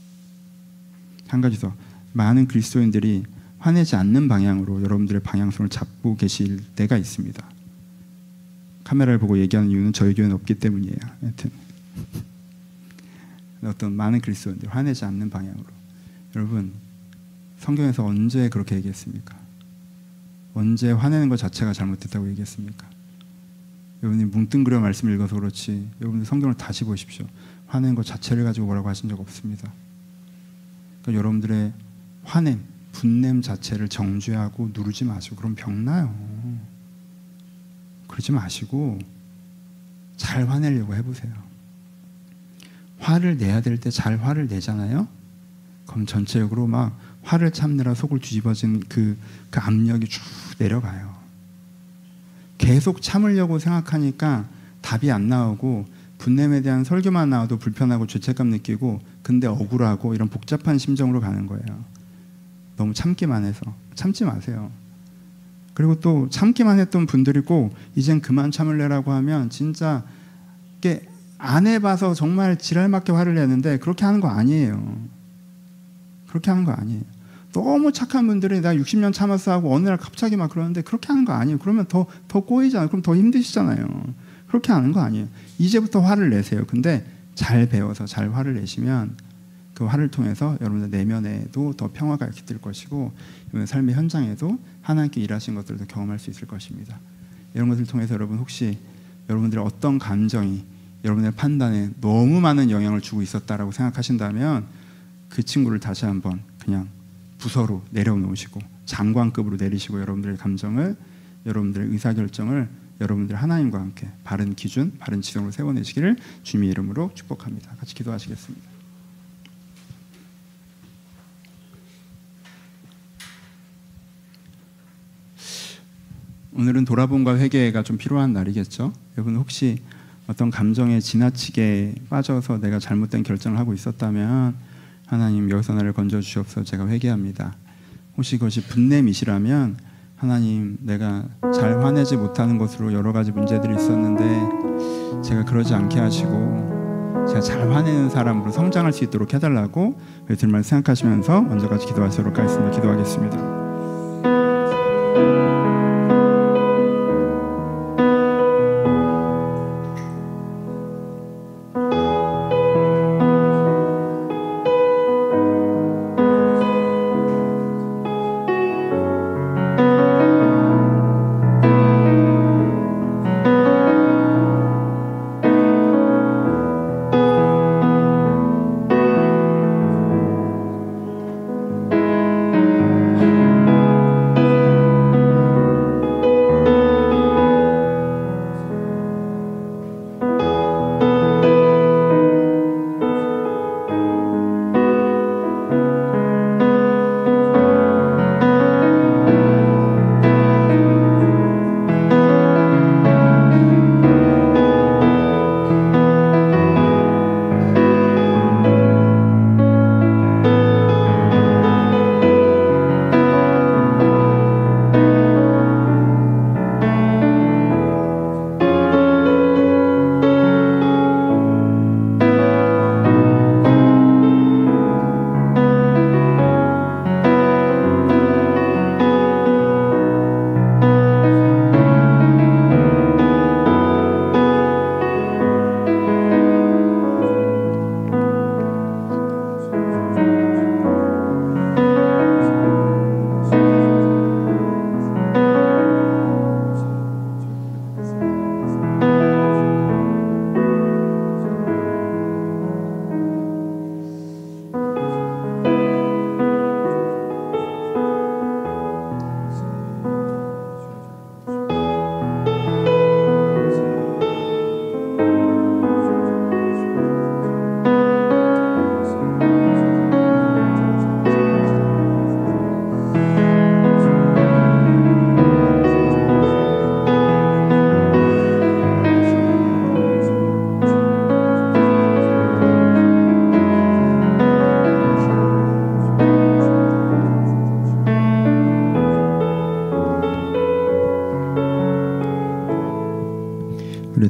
한 가지 더, 많은 그리스도인들이 화내지 않는 방향으로 여러분들의 방향성을 잡고 계실 때가 있습니다. 카메라를 보고 얘기하는 이유는 저희 교회는 없기 때문이에요. 하여튼 어떤 많은 그리스도인들이 화내지 않는 방향으로. 여러분, 성경에서 언제 그렇게 얘기했습니까? 언제 화내는 것 자체가 잘못됐다고 얘기했습니까? 여러분이 뭉뚱그려 말씀을 읽어서 그렇지, 여러분들 성경을 다시 보십시오. 화내는 것 자체를 가지고 뭐라고 하신 적 없습니다. 그러니까 여러분들의 화냄, 분냄 자체를 정죄하고 누르지 마시고, 그럼 병나요. 그러지 마시고 잘 화내려고 해보세요. 화를 내야 될 때 잘 화를 내잖아요. 그럼 전체적으로 막 화를 참느라 속을 뒤집어진 그 압력이 쭉 내려가요. 계속 참으려고 생각하니까 답이 안 나오고, 분냄에 대한 설교만 나와도 불편하고 죄책감 느끼고, 근데 억울하고, 이런 복잡한 심정으로 가는 거예요. 너무 참기만 해서. 참지 마세요. 그리고 또 참기만 했던 분들이 꼭 이젠 그만 참을래라고 하면 진짜 이게 안 해봐서 정말 지랄맞게 화를 내는데 그렇게 하는 거 아니에요. 그렇게 하는 거 아니에요. 너무 착한 분들이 나 60년 참았어 하고 어느 날 갑자기 막 그러는데 그렇게 하는 거 아니에요. 그러면 더 꼬이잖아요. 그럼 더 힘드시잖아요. 그렇게 하는 거 아니에요. 이제부터 화를 내세요. 근데 잘 배워서 잘 화를 내시면 그 화를 통해서 여러분들 내면에도 더 평화가 깃들 것이고, 여러분의 삶의 현장에도 하나님께 일하신 것들을 더 경험할 수 있을 것입니다. 이런 것을 통해서 여러분, 혹시 여러분들의 어떤 감정이 여러분의 판단에 너무 많은 영향을 주고 있었다라고 생각하신다면 그 친구를 다시 한번 그냥 부서로 내려놓으시고 장관급으로 내리시고, 여러분들의 감정을, 여러분들의 의사결정을 여러분들 하나님과 함께 바른 기준, 바른 지성으로 세워내시기를 주님의 이름으로 축복합니다. 같이 기도하시겠습니다. 오늘은 돌아봄과 회개가 좀 필요한 날이겠죠. 여러분, 혹시 어떤 감정에 지나치게 빠져서 내가 잘못된 결정을 하고 있었다면 하나님, 여기서 나를 건져주시옵소서. 제가 회개합니다. 혹시 그것이 분냄이시라면 하나님, 내가 잘 화내지 못하는 것으로 여러 가지 문제들이 있었는데 제가 그러지 않게 하시고 제가 잘 화내는 사람으로 성장할 수 있도록 해달라고 말 생각하시면서 먼저 같이 기도하도록 하겠습니다. 기도하겠습니다.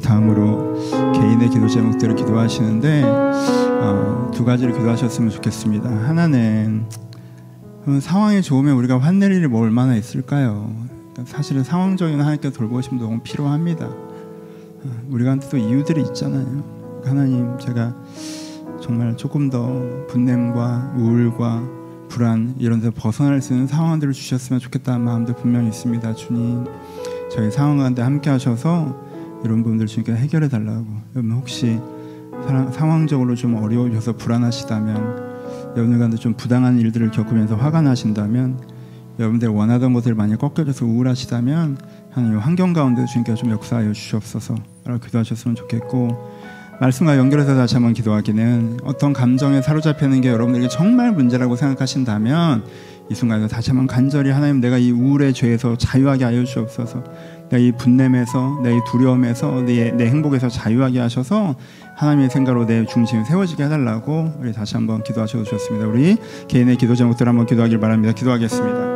다음으로 개인의 기도 제목대로 기도하시는데 두 가지를 기도하셨으면 좋겠습니다. 하나는 상황이 좋으면 우리가 화낼 일이 뭐 얼마나 있을까요? 사실은 상황적인 하나님께서 돌보심도 너무 필요합니다. 우리가 또 이유들이 있잖아요. 하나님, 제가 정말 조금 더 분냄과 우울과 불안 이런 데서 벗어날 수 있는 상황들을 주셨으면 좋겠다는 마음도 분명히 있습니다. 주님, 저희 상황 가운데 함께 하셔서 이런 부분들 주님께 해결해 달라고. 여러분 혹시 상황적으로 좀 어려우셔서 불안하시다면, 여러분들 가운데 좀 부당한 일들을 겪으면서 화가 나신다면, 여러분들 원하던 것들이 많이 꺾여져서 우울하시다면 하나님 환경 가운데 주님께서 좀 역사하여 주시옵소서 라고 기도하셨으면 좋겠고, 말씀과 연결해서 다시 한번 기도하기는, 어떤 감정에 사로잡히는 게 여러분들에게 정말 문제라고 생각하신다면 이 순간에도 다시 한번 간절히 하나님, 내가 이 우울의 죄에서 자유하게 하여 주옵소서, 내가 이 분냄에서, 내 두려움에서, 내 행복에서 자유하게 하셔서 하나님의 생각으로 내 중심이 세워지게 해달라고 우리 다시 한번 기도하셔도 좋습니다. 우리 개인의 기도 제목들 한번 기도하길 바랍니다. 기도하겠습니다.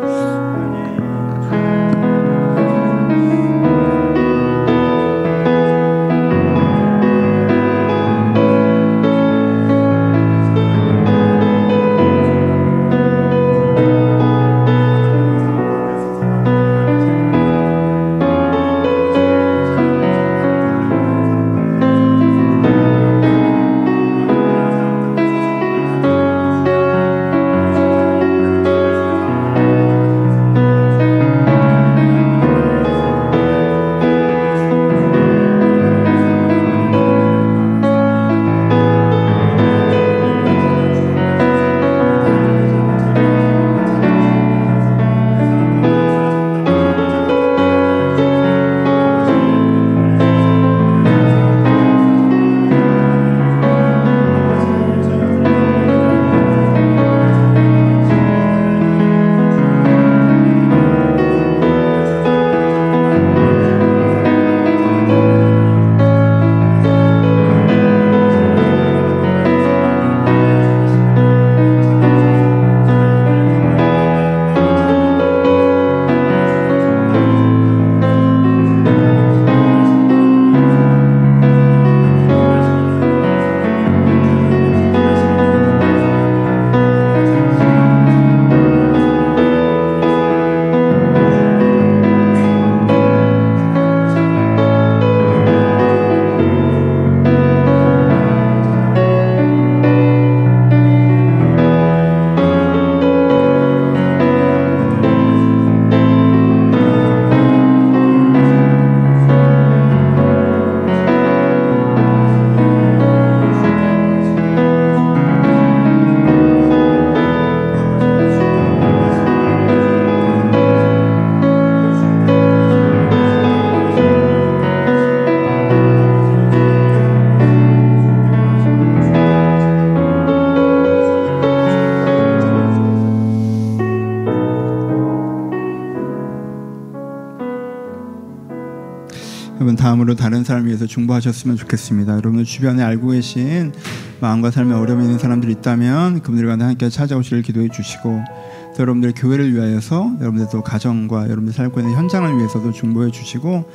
다음으로 다른 사람을 위해서 중보하셨으면 좋겠습니다. 여러분들 주변에 알고 계신 마음과 삶에 어려움이 있는 사람들이 있다면 그분들과 함께 찾아오시길 기도해 주시고, 또 여러분들 교회를 위하여서, 여러분들 또 가정과 여러분들 살고 있는 현장을 위해서도 중보해 주시고,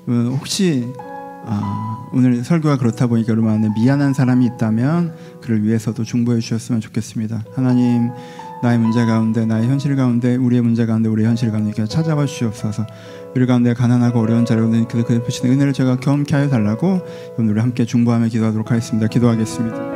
혹시 오늘 설교가 그렇다 보니까 여러분 안에 미안한 사람이 있다면 그를 위해서도 중보해 주셨으면 좋겠습니다. 하나님, 나의 문제 가운데, 나의 현실 가운데, 우리의 문제 가운데, 우리의 현실 가운데 찾아와 주시옵소서. 우리 가운데 가난하고 어려운 자를 그 베푸시는 은혜를 제가 경험케 하여 달라고 오늘 우리 함께 중보하며 기도하도록 하겠습니다. 기도하겠습니다.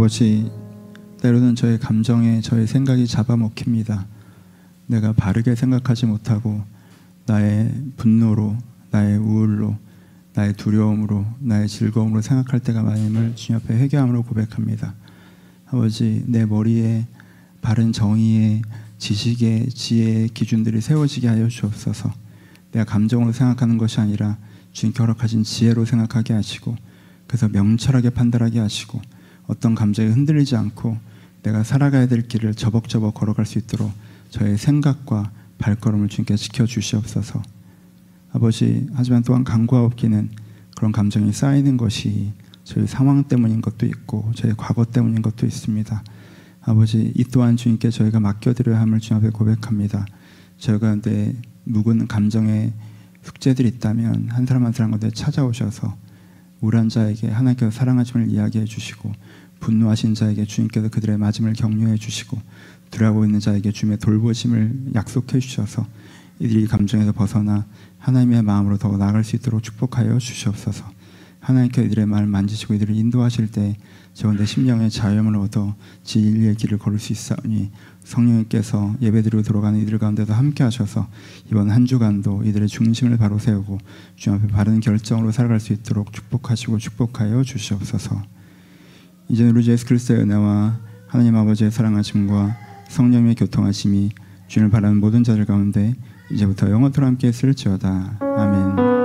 아버지, 때로는 저의 감정에 저의 생각이 잡아먹힙니다. 내가 바르게 생각하지 못하고 나의 분노로, 나의 우울로, 나의 두려움으로, 나의 즐거움으로 생각할 때가 많음을 주님 앞에 회개함으로 고백합니다. 아버지, 내 머리에 바른 정의의, 지식의, 지혜의 기준들이 세워지게 하여 주옵소서. 내가 감정으로 생각하는 것이 아니라 주님께 허락하신 지혜로 생각하게 하시고, 그래서 명철하게 판단하게 하시고, 어떤 감정에 흔들리지 않고 내가 살아가야 될 길을 저벅저벅 걸어갈 수 있도록 저의 생각과 발걸음을 주님께 지켜주시옵소서. 아버지, 하지만 또한 간과없기는 그런 감정이 쌓이는 것이 저희 상황 때문인 것도 있고 저희 과거 때문인 것도 있습니다. 아버지, 이 또한 주님께 저희가 맡겨드려야 함을 주님 앞에 고백합니다. 저희가 내 묵은 감정의 숙제들이 있다면 한 사람 한 사람 가운데 찾아오셔서 우울한 자에게 하나님께서 사랑하심을 이야기해 주시고, 분노하신 자에게 주님께서 그들의 맞음을 격려해 주시고, 두려워하고 있는 자에게 주님의 돌보심을 약속해 주셔서 이들이 감정에서 벗어나 하나님의 마음으로 더 나아갈 수 있도록 축복하여 주시옵소서. 하나님께서 이들의 마음을 만지시고 이들을 인도하실 때 저 내 심령의 자유함을 얻어 진리의 길을 걸을 수 있사오니, 성령님께서 예배드리고 들어가는 이들 가운데도 함께 하셔서 이번 한 주간도 이들의 중심을 바로 세우고 주님 앞에 바른 결정으로 살아갈 수 있도록 축복하시고 축복하여 주시옵소서. 이제는 우리 주 예수 그리스도의 은혜와 하나님 아버지의 사랑하심과 성령의 교통하심이 주님을 바라는 모든 자들 가운데 이제부터 영원토록 함께 있을지어다. 아멘.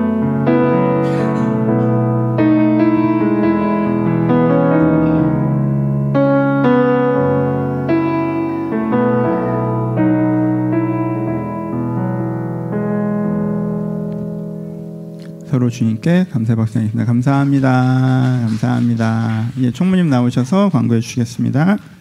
서로 주님께 감사의 박수 드리겠습니다. 감사합니다. 감사합니다. 예, 총무님 나오셔서 광고해 주시겠습니다.